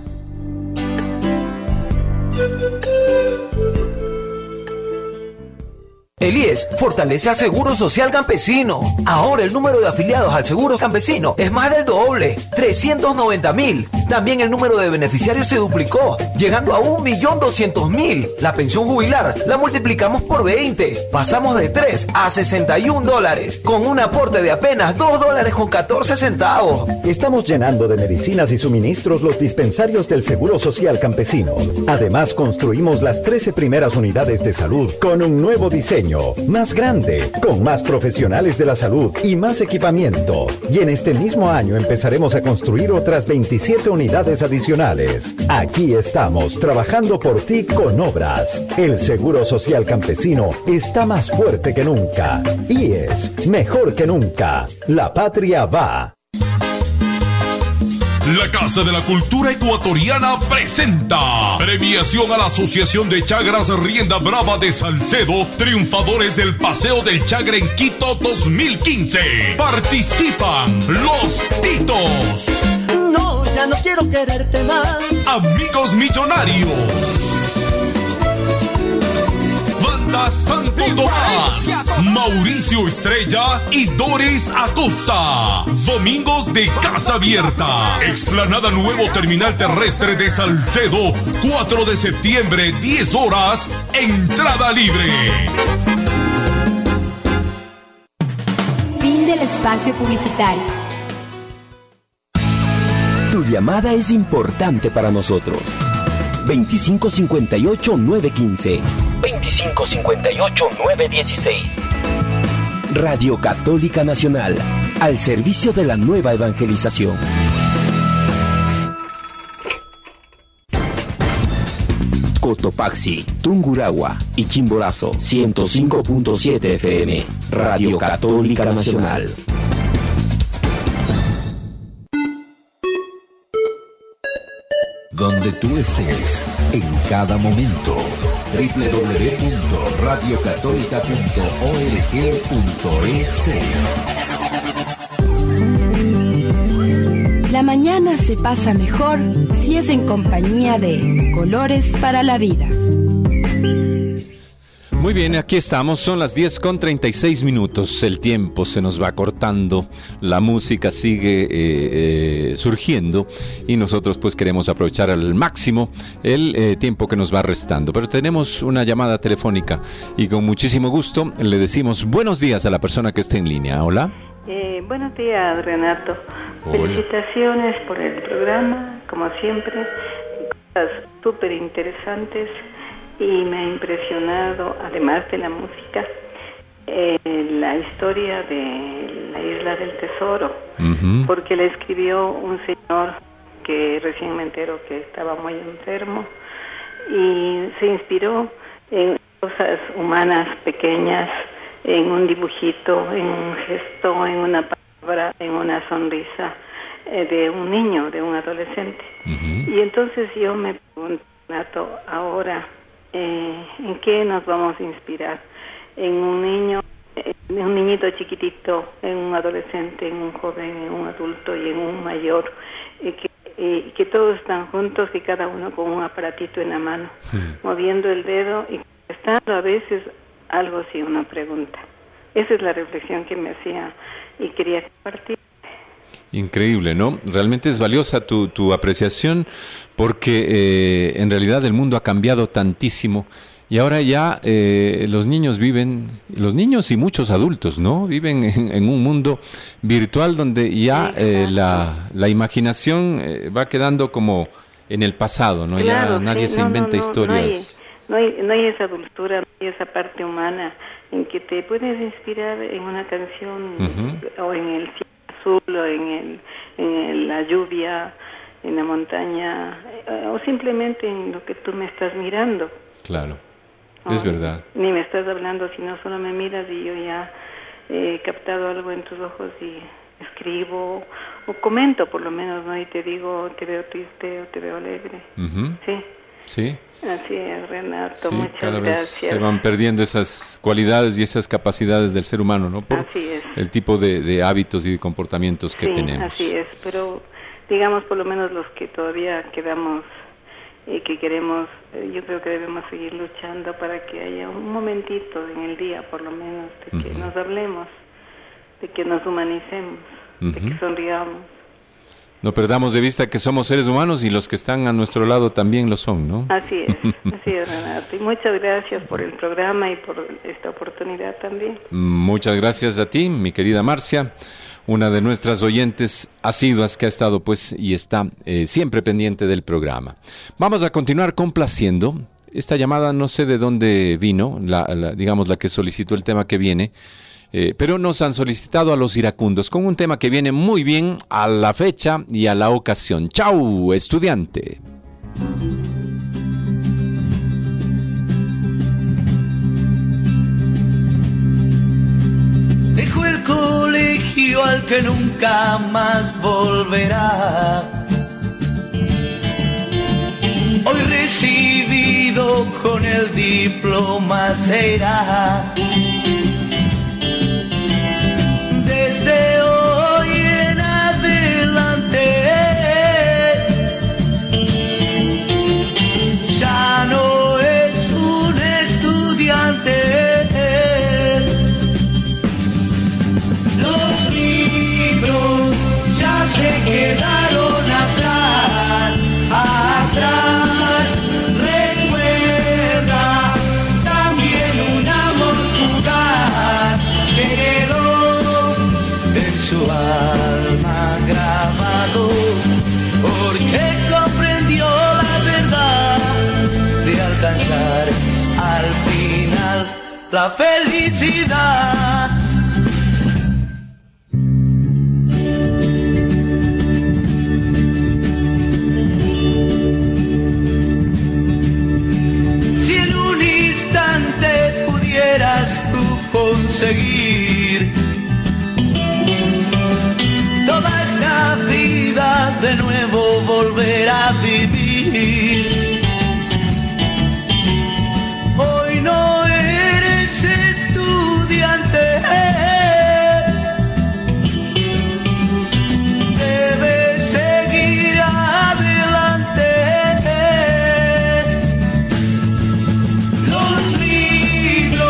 El I E S fortalece al Seguro Social Campesino. Ahora el número de afiliados al Seguro Campesino es más del doble, trescientos noventa mil. También el número de beneficiarios se duplicó, llegando a un millón doscientos mil. La pensión jubilar la multiplicamos por veinte. Pasamos de tres a sesenta y un dólares, con un aporte de apenas dos dólares con catorce centavos. Estamos llenando de medicinas y suministros los dispensarios del Seguro Social Campesino. Además, construimos las trece primeras unidades de salud con un nuevo diseño, más grande, con más profesionales de la salud y más equipamiento. Y en este mismo año empezaremos a construir otras veintisiete unidades adicionales. Aquí estamos trabajando por ti con obras. El Seguro Social Campesino está más fuerte que nunca. I E S, mejor que nunca. La patria va. La Casa de la Cultura Ecuatoriana presenta premiación a la Asociación de Chagras Rienda Brava de Salcedo, triunfadores del Paseo del Chagre en Quito dos mil quince. Participan Los Titos. No, ya no quiero quererte más. Amigos Millonarios. Banda Santo Tomás, Mauricio Estrella y Doris Acosta. Domingos de Casa Abierta. Explanada Nuevo Terminal Terrestre de Salcedo, cuatro de septiembre, diez horas, entrada libre. Fin del espacio publicitario. Tu llamada es importante para nosotros. veinticinco cincuenta y ocho, nueve quince. veinticinco cincuenta y ocho, nueve dieciséis. Radio Católica Nacional, al servicio de la nueva evangelización. Cotopaxi, Tungurahua y Chimborazo, ciento cinco punto siete F M. Radio Católica Nacional. Donde tú estés, en cada momento. doble u doble u doble u punto radio católica punto org punto es. La mañana se pasa mejor si es en compañía de Colores para la Vida. Muy bien, aquí estamos, son las diez con treinta y seis minutos, el tiempo se nos va cortando, la música sigue eh, eh, surgiendo y nosotros pues queremos aprovechar al máximo el eh, tiempo que nos va restando. Pero tenemos una llamada telefónica y con muchísimo gusto le decimos buenos días a la persona que está en línea. Hola. Eh, buenos días, Renato. Hola. Felicitaciones por el programa, como siempre, cosas súper interesantes. Y me ha impresionado, además de la música, eh, la historia de la Isla del Tesoro, uh-huh. porque la escribió un señor que recién me entero que estaba muy enfermo y se inspiró en cosas humanas pequeñas, en un dibujito, en un gesto, en una palabra, en una sonrisa eh, de un niño, de un adolescente. Uh-huh. Y entonces yo me pregunto, Nato, ahora, Eh, ¿en qué nos vamos a inspirar? ¿En un niño, en un niñito chiquitito, en un adolescente, en un joven, en un adulto y en un mayor? Eh, que, eh, que todos están juntos y cada uno con un aparatito en la mano, sí. moviendo el dedo y contestando a veces algo así, una pregunta. Esa es la reflexión que me hacía y quería compartir. Increíble, ¿no? Realmente es valiosa tu, tu apreciación porque eh, en realidad el mundo ha cambiado tantísimo y ahora ya eh, los niños viven, los niños y muchos adultos, ¿no? Viven en, en un mundo virtual donde ya eh, la, la imaginación eh, va quedando como en el pasado, ¿no? Claro, ya nadie sí, se no, inventa no, no, historias. No hay, no, hay, no hay esa dulzura, no hay esa parte humana en que te puedes inspirar en una canción uh-huh. o en el azul o en, el, en el, la lluvia, en la montaña, eh, o simplemente en lo que tú me estás mirando. Claro, oh, es verdad. Ni me estás hablando, sino solo me miras y yo ya he captado algo en tus ojos y escribo o comento por lo menos, ¿no? Y te digo, te veo triste o te veo alegre. Uh-huh. Sí. Sí. Así es, Renato, sí, muchas cada gracias. Vez se van perdiendo esas cualidades y esas capacidades del ser humano, ¿no? Por así es. El tipo de, de hábitos y de comportamientos que sí, tenemos. Así es, pero digamos por lo menos los que todavía quedamos y eh, que queremos, eh, yo creo que debemos seguir luchando para que haya un momentito en el día, por lo menos, de que uh-huh. nos hablemos, de que nos humanicemos, uh-huh. de que sonriamos. No perdamos de vista que somos seres humanos y los que están a nuestro lado también lo son, ¿no? Así es, así es, Renato. Y muchas gracias por el programa y por esta oportunidad también. Muchas gracias a ti, mi querida Marcia, una de nuestras oyentes asiduas que ha estado pues y está eh, siempre pendiente del programa. Vamos a continuar complaciendo. Esta llamada no sé de dónde vino, la, la, digamos la que solicitó el tema que viene. Eh, pero nos han solicitado a los iracundos con un tema que viene muy bien a la fecha y a la ocasión. ¡Chau, estudiante! Dejo el colegio al que nunca más volverá. Hoy recibido con el diploma se irá. Desde hoy en adelante ya no es un estudiante. Los libros ya se quedaron atrás, atrás. Recuerda también un amor fugaz que quedó su alma grabado, porque comprendió la verdad de alcanzar al final la felicidad. Si en un instante pudieras tú conseguir toda esta vida de nuevo volver a vivir. Hoy no eres estudiante, debes seguir adelante. Los libros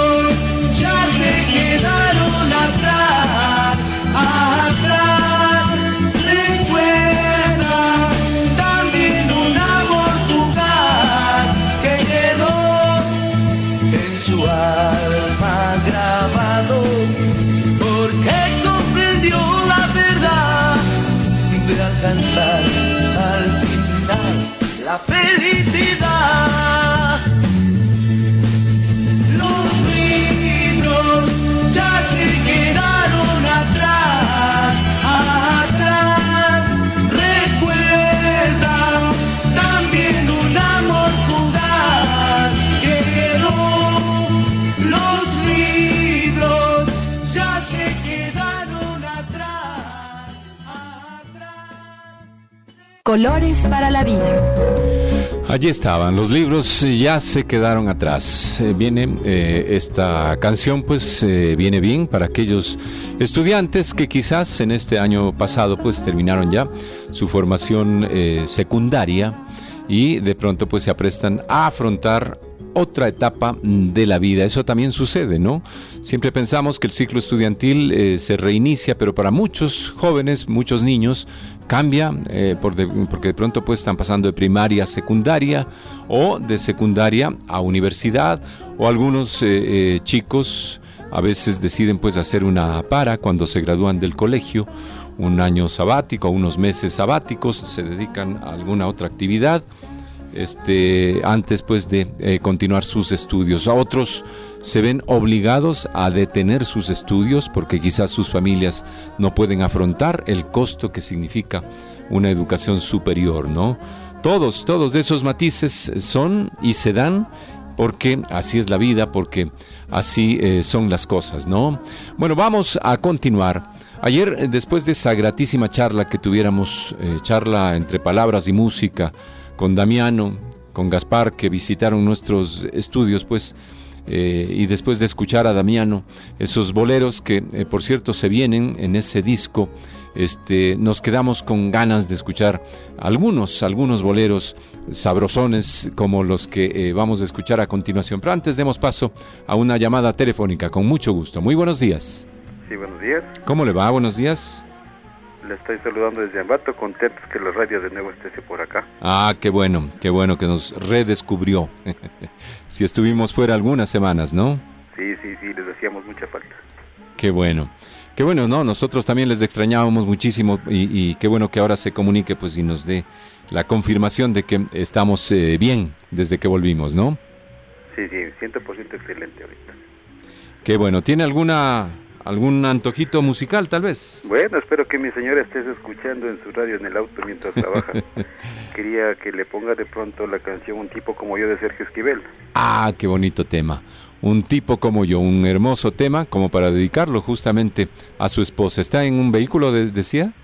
Colores para la vida. Allí estaban, los libros ya se quedaron atrás. Eh, viene eh, esta canción, pues eh, viene bien para aquellos estudiantes que quizás en este año pasado pues terminaron ya su formación eh, secundaria y de pronto pues se aprestan a afrontar otra etapa de la vida. Eso también sucede, ¿no? Siempre pensamos que el ciclo estudiantil eh, se reinicia, pero para muchos jóvenes, muchos niños, cambia eh, por de, porque de pronto pues están pasando de primaria a secundaria o de secundaria a universidad, o algunos eh, eh, chicos a veces deciden pues hacer una para cuando se gradúan del colegio, un año sabático, unos meses sabáticos, se dedican a alguna otra actividad este antes pues de eh, continuar sus estudios. A otros se ven obligados a detener sus estudios porque quizás sus familias no pueden afrontar el costo que significa una educación superior, ¿no? Todos, todos esos matices son y se dan porque así es la vida, porque así eh, son las cosas, ¿no? Bueno, vamos a continuar. Ayer, después de esa gratísima charla que tuviéramos, eh, charla entre palabras y música, con Damiano, con Gaspar, que visitaron nuestros estudios, pues, eh, y después de escuchar a Damiano, esos boleros que, eh, por cierto, se vienen en ese disco, este, nos quedamos con ganas de escuchar algunos, algunos boleros sabrosones como los que eh, vamos a escuchar a continuación. Pero antes demos paso a una llamada telefónica, con mucho gusto. Muy buenos días. Sí, buenos días. ¿Cómo le va? Buenos días. Le estoy saludando desde Ambato, contentos que la radio de nuevo esté por acá. Ah, qué bueno, qué bueno que nos redescubrió. Si estuvimos fuera algunas semanas, ¿no? Sí, sí, sí, les hacíamos mucha falta. Qué bueno, qué bueno, ¿no? Nosotros también les extrañábamos muchísimo y, y qué bueno que ahora se comunique pues y nos dé la confirmación de que estamos eh, bien desde que volvimos, ¿no? Sí, sí, cien por ciento excelente ahorita. Qué bueno, ¿tiene alguna... algún antojito musical, tal vez? Bueno, espero que mi señora estés escuchando en su radio en el auto mientras trabaja. Quería que le ponga de pronto la canción Un tipo como yo de Sergio Esquivel. Ah, qué bonito tema. Un tipo como yo, un hermoso tema como para dedicarlo justamente a su esposa. ¿Está en un vehículo, de, decía?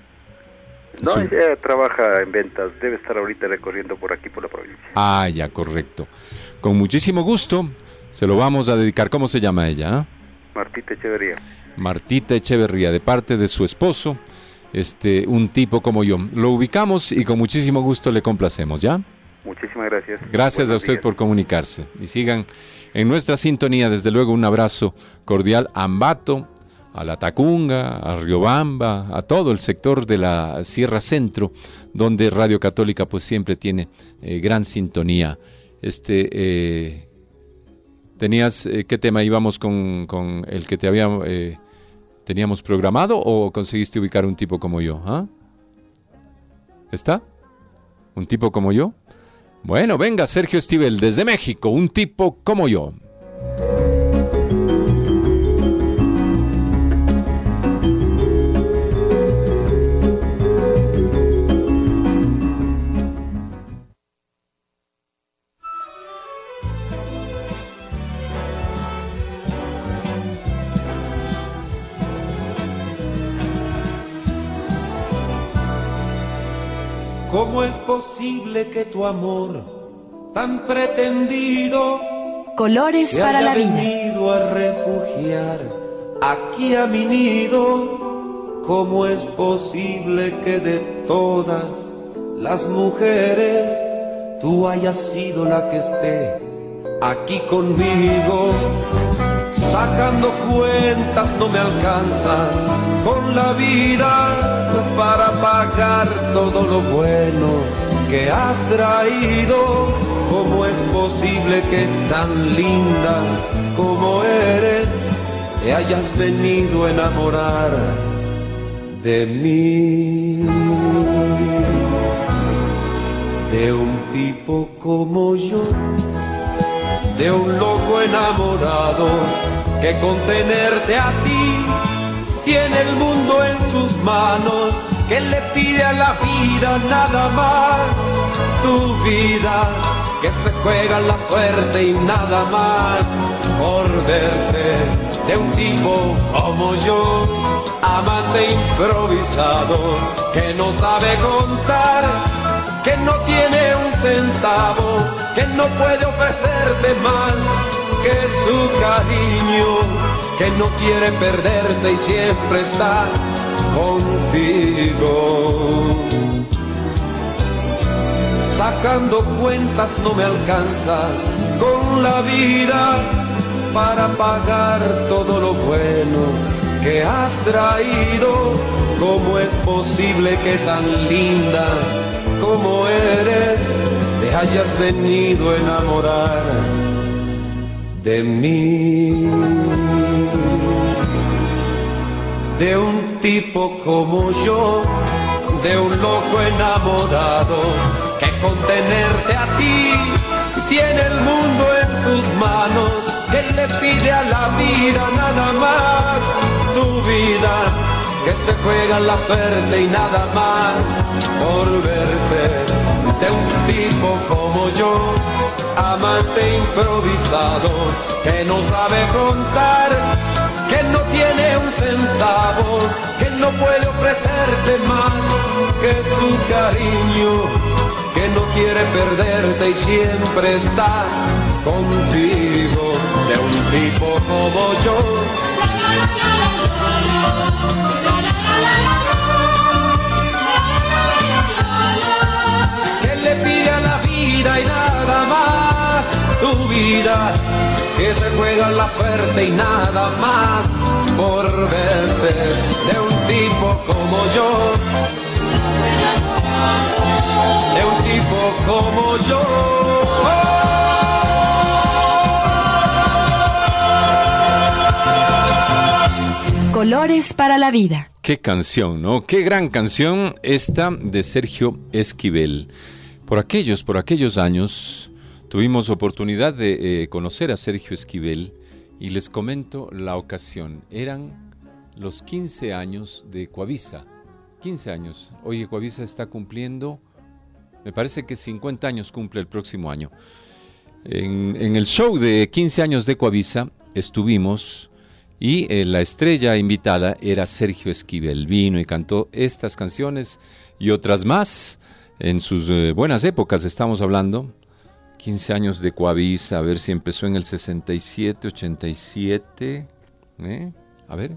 No, Su... ella trabaja en ventas, debe estar ahorita recorriendo por aquí, por la provincia. Ah, ya, correcto. Con muchísimo gusto se lo vamos a dedicar. ¿Cómo se llama ella? ¿Eh? Martita Echeverría. Martita Echeverría, de parte de su esposo, este, un tipo como yo. Lo ubicamos y con muchísimo gusto le complacemos, ¿ya? Muchísimas gracias. Gracias Buenos a usted días. Por comunicarse. Y sigan en nuestra sintonía, desde luego un abrazo cordial a Ambato, a La Tacunga, a Riobamba, a todo el sector de la Sierra Centro, donde Radio Católica pues siempre tiene eh, gran sintonía. Este... Eh, ¿Tenías eh, qué tema íbamos con, con el que te había, eh, teníamos programado o conseguiste ubicar un tipo como yo? ¿Ah? ¿Está? ¿Un tipo como yo? Bueno, venga, Sergio Esquivel, desde México, un tipo como yo. ¿Cómo es posible que tu amor tan pretendido Colores se para haya la vida venido a refugiar aquí a mi nido? ¿Cómo es posible que de todas las mujeres tú hayas sido la que esté aquí conmigo? Sacando cuentas no me alcanza con la vida para pagar todo lo bueno que has traído. ¿Cómo es posible que tan linda como eres te hayas venido a enamorar de mí? De un tipo como yo, de un loco enamorado que con tenerte a ti tiene el mundo en sus manos, que le pide a la vida nada más, tu vida, que se juega la suerte y nada más, por verte de un tipo como yo. amante improvisado, que no sabe contar, que no tiene un centavo, que no puede ofrecerte más que su cariño, que no quiere perderte y siempre está contigo. Sacando cuentas no me alcanza con la vida para pagar todo lo bueno que has traído. ¿Cómo es posible que tan linda como eres te hayas venido a enamorar de mí? De un tipo como yo, de un loco enamorado, que con tenerte a ti tiene el mundo en sus manos, que le pide a la vida nada más tu vida, que se juega la suerte y nada más por verte. De un tipo como yo, amante improvisado, que no sabe contar, que no tiene un centavo, que no puede ofrecerte más que su cariño, que no quiere perderte y siempre está contigo. De un tipo como yo, que le pide a la vida y nada más tu vida, que se juega la suerte y nada más por verte. De un tipo como yo, de un tipo como yo. Colores para la vida. Qué canción, ¿no? Qué gran canción esta de Sergio Esquivel. Por aquellos, por aquellos años tuvimos oportunidad de eh, conocer a Sergio Esquivel y les comento la ocasión. Eran los quince años de Coavisa. quince años. Oye, Coavisa está cumpliendo, me parece que cincuenta años cumple el próximo año. En, en el show de quince años de Coavisa estuvimos y eh, la estrella invitada era Sergio Esquivel. Vino y cantó estas canciones y otras más en sus eh, buenas épocas, estamos hablando. quince años de Coavisa, a ver si empezó en el sesenta y siete, ochenta y siete. ¿Eh? A ver.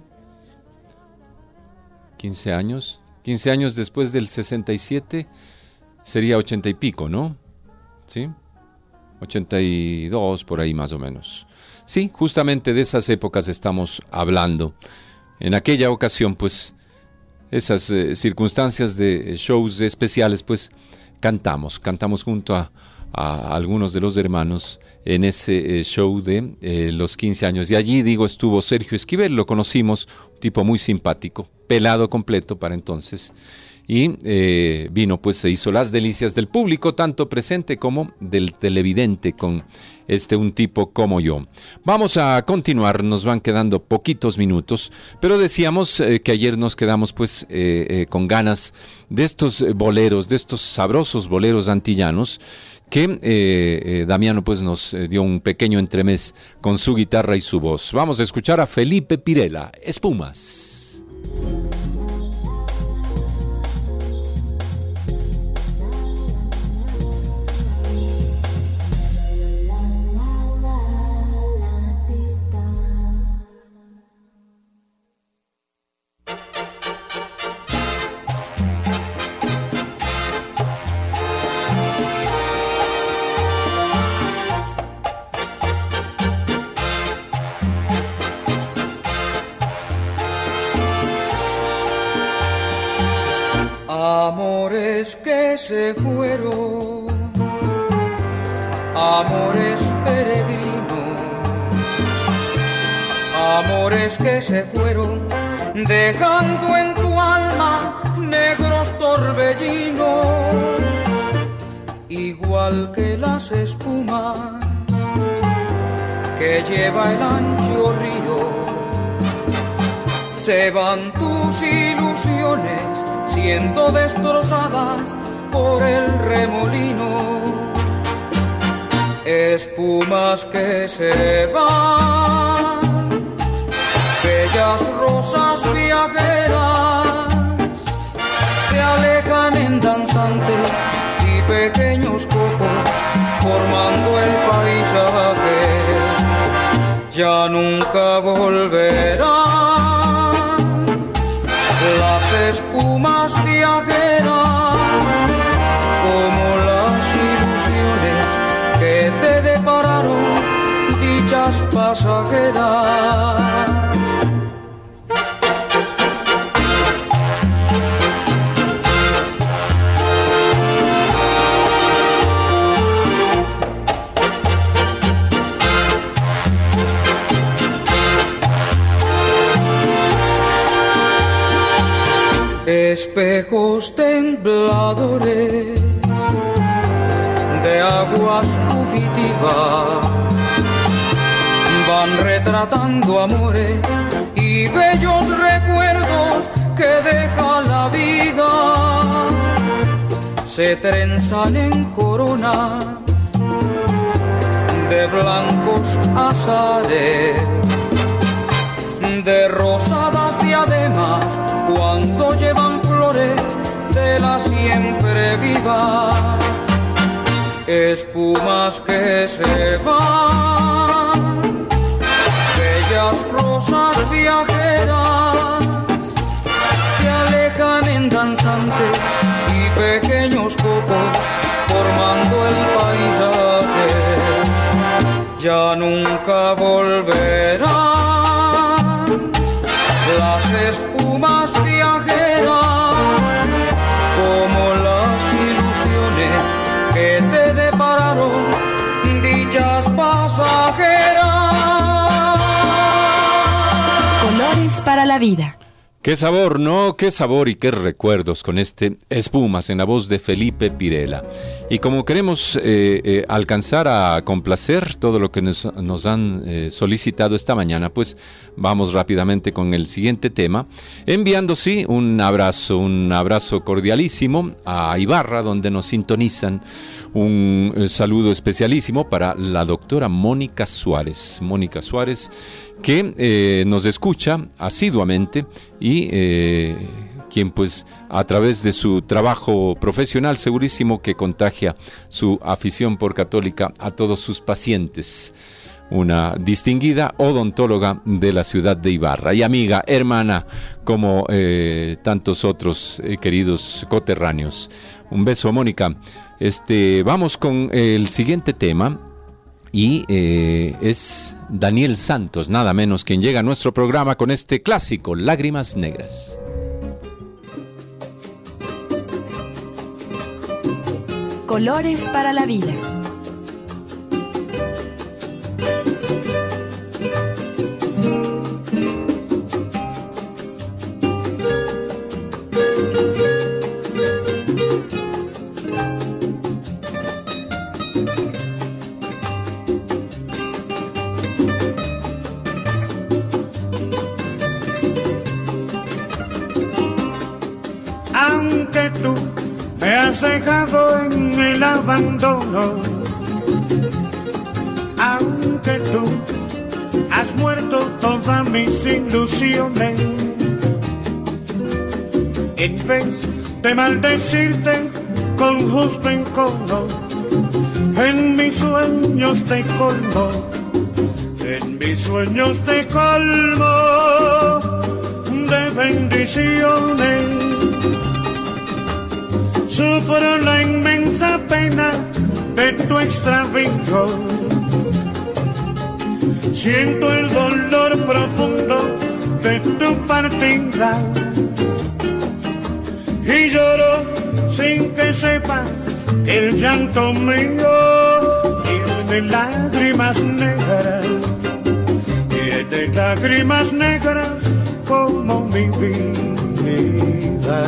quince años. quince años después del sesenta y siete sería ochenta y pico, ¿no? ¿Sí? ochenta y dos, por ahí más o menos. Sí, justamente de esas épocas estamos hablando. En aquella ocasión, pues, esas eh, circunstancias de shows especiales, pues, cantamos. Cantamos junto a, a algunos de los hermanos en ese eh, show de eh, los quince años. Y allí, digo, estuvo Sergio Esquivel, lo conocimos, un tipo muy simpático, pelado completo para entonces, y eh, vino, pues se hizo las delicias del público, tanto presente como del televidente, con este Un Tipo Como Yo. Vamos a continuar, nos van quedando poquitos minutos, pero decíamos eh, que ayer nos quedamos pues eh, eh, con ganas de estos boleros, de estos sabrosos boleros antillanos, que eh, eh, Damiano pues nos eh, dio un pequeño entremés con su guitarra y su voz. Vamos a escuchar a Felipe Pirela, Espumas. Amores que se fueron, amores peregrinos, amores que se fueron, dejando en tu alma negros torbellinos, igual que las espumas que lleva el ancho río. Se van tus ilusiones siendo destrozadas por el remolino, espumas que se van, que bellas rosas viajeras se alejan en danzantes y pequeños copos formando el paisaje. Ya nunca volverán las espumas viajeras como las ilusiones que te depararon dichas pasajeras. Espejos tembladores de aguas fugitivas van retratando amores y bellos recuerdos que deja la vida. Se trenzan en corona de blancos azares, de rosadas diademas cuando llevan flores de la siempre viva. Espumas que se van, bellas rosas viajeras se alejan en danzantes y pequeños copos formando el paisaje. Ya nunca volverán las espumas viajeras como las ilusiones que te depararon dichas pasajeras. Colores para la vida. Qué sabor, ¿no? Qué sabor y qué recuerdos con este Espumas en la voz de Felipe Pirela. Y como queremos eh, eh, alcanzar a complacer todo lo que nos, nos han eh, solicitado esta mañana, pues vamos rápidamente con el siguiente tema, enviando sí un abrazo, un abrazo cordialísimo a Ibarra, donde nos sintonizan. Un eh, saludo especialísimo para la doctora Mónica Suárez. Mónica Suárez, que eh, nos escucha asiduamente y eh, quien pues a través de su trabajo profesional segurísimo que contagia su afición por Católica a todos sus pacientes. Una distinguida odontóloga de la ciudad de Ibarra y amiga, hermana, como eh, tantos otros eh, queridos coterráneos. Un beso, Mónica. Este, vamos con el siguiente tema y eh, es Daniel Santos, nada menos, quien llega a nuestro programa con este clásico, Lágrimas Negras. Colores para la vida. Aunque tú me has dejado en el abandono, aunque tú has muerto todas mis ilusiones, en vez de maldecirte con justo encono, en mis sueños te colmo, en mis sueños te colmo de bendiciones. Sufro la inmensa pena de tu extravío, siento el dolor profundo de tu partida y lloro sin que sepas que el llanto mío tiene lágrimas negras, tiene lágrimas negras como mi vida.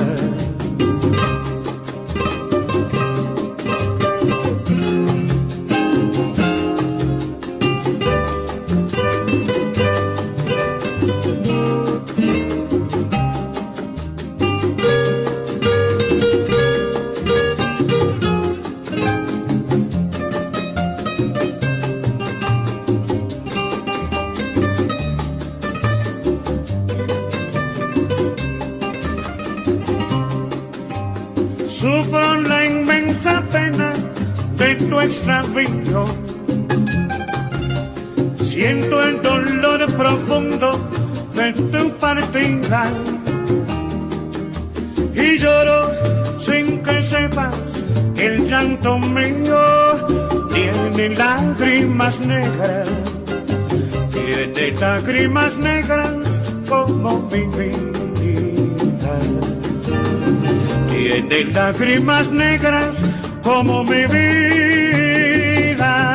sufro la inmensa pena de tu extravío. Siento el dolor profundo de tu partida y lloro sin que sepas que el llanto mío tiene lágrimas negras, tiene lágrimas negras como mi vida, tiene lágrimas negras como mi vida.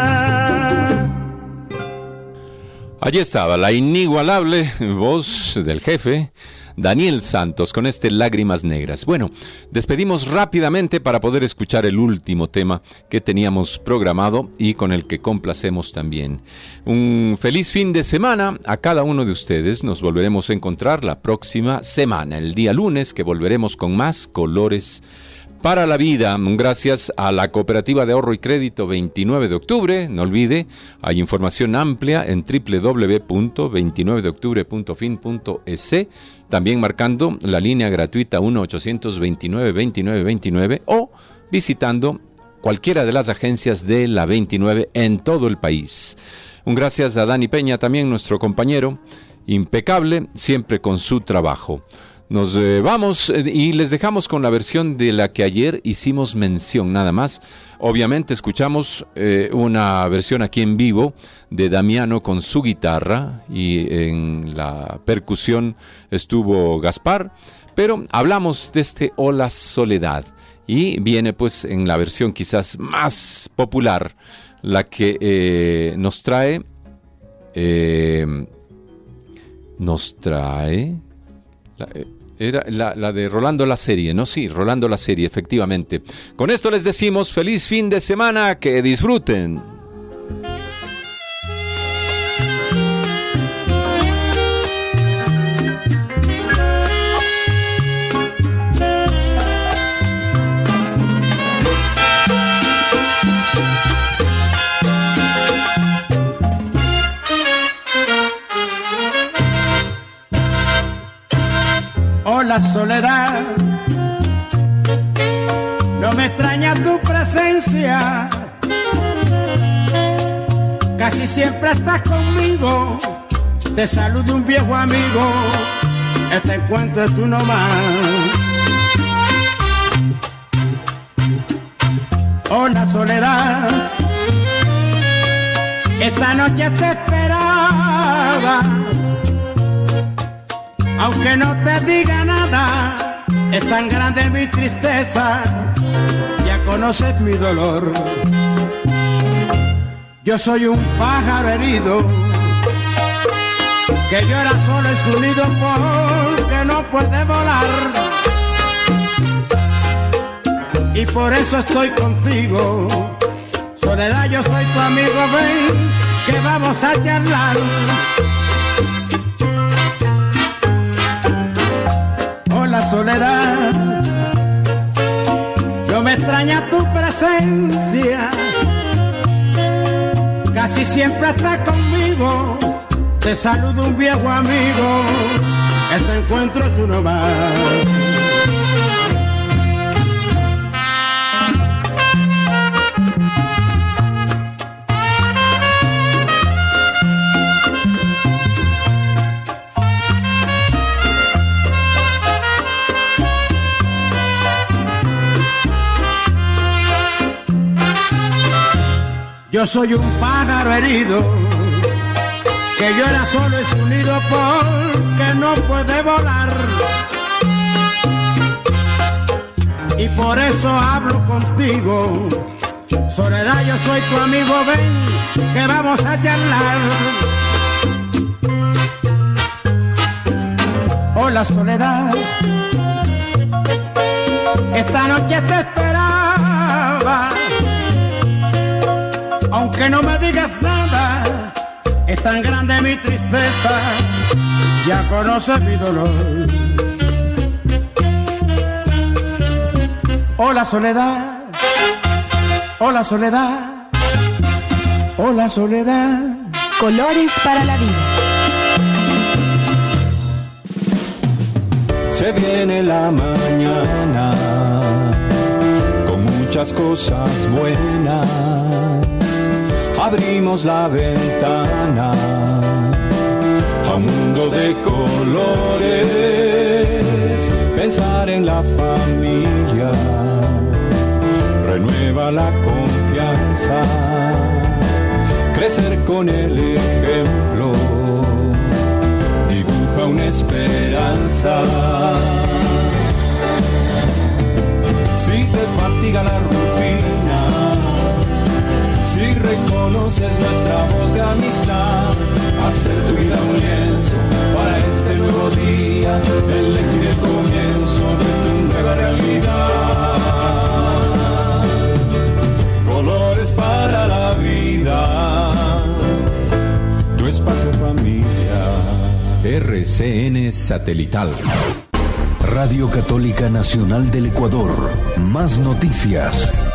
Allí estaba la inigualable voz del jefe Daniel Santos con este Lágrimas Negras. Bueno, despedimos rápidamente para poder escuchar el último tema que teníamos programado y con el que complacemos también. Un feliz fin de semana a cada uno de ustedes. Nos volveremos a encontrar la próxima semana, el día lunes, que volveremos con más colores para la vida. Gracias a la Cooperativa de Ahorro y Crédito veintinueve de octubre. No olvide, hay información amplia en doble u doble u doble u punto veintinueve de octubre punto fin punto e s. También marcando la línea gratuita uno ochocientos veintinueve veintinueve veintinueve o visitando cualquiera de las agencias de la veintinueve en todo el país. Un gracias a Dani Peña, también nuestro compañero, impecable siempre con su trabajo. Nos eh, vamos eh, y les dejamos con la versión de la que ayer hicimos mención, nada más. Obviamente escuchamos eh, una versión aquí en vivo de Damiano con su guitarra y en la percusión estuvo Gaspar, pero hablamos de este Hola Soledad y viene pues en la versión quizás más popular, la que eh, nos trae, eh, nos trae... La, eh, Era la, la de Rolando la Serie, ¿no? Sí, Rolando la Serie, efectivamente. Con esto les decimos feliz fin de semana, que disfruten. Hola soledad, no me extraña tu presencia, casi siempre estás conmigo, te saluda un viejo amigo, este encuentro es uno más. Hola soledad, esta noche te esperaba, aunque no te diga nada, es tan grande mi tristeza, ya conoces mi dolor. Yo soy un pájaro herido, que llora solo en su nido porque no puede volar. Y por eso estoy contigo, soledad, yo soy tu amigo, ven, que vamos a charlar. La soledad, no me extraña tu presencia, casi siempre estás conmigo, te saludo un viejo amigo, este encuentro es uno más. Yo soy un pájaro herido, que llora solo en su nido porque no puede volar. Y por eso hablo contigo, soledad, yo soy tu amigo, ven, que vamos a charlar. Hola soledad, esta noche te esperaba, aunque no me digas nada, es tan grande mi tristeza, ya conoces mi dolor. Hola soledad, hola soledad, hola soledad. Colores para la vida. Se viene la mañana muchas cosas buenas. Abrimos la ventana a un mundo de colores. Pensar en la familia renueva la confianza. Crecer con el ejemplo dibuja una esperanza. Si te fatiga la rutina, si reconoces nuestra voz de amistad, hacer tu vida un lienzo para este nuevo día, elegir el comienzo de tu nueva realidad. Colores para la vida, tu espacio familia. R C N Satelital. Radio Católica Nacional del Ecuador. Más noticias.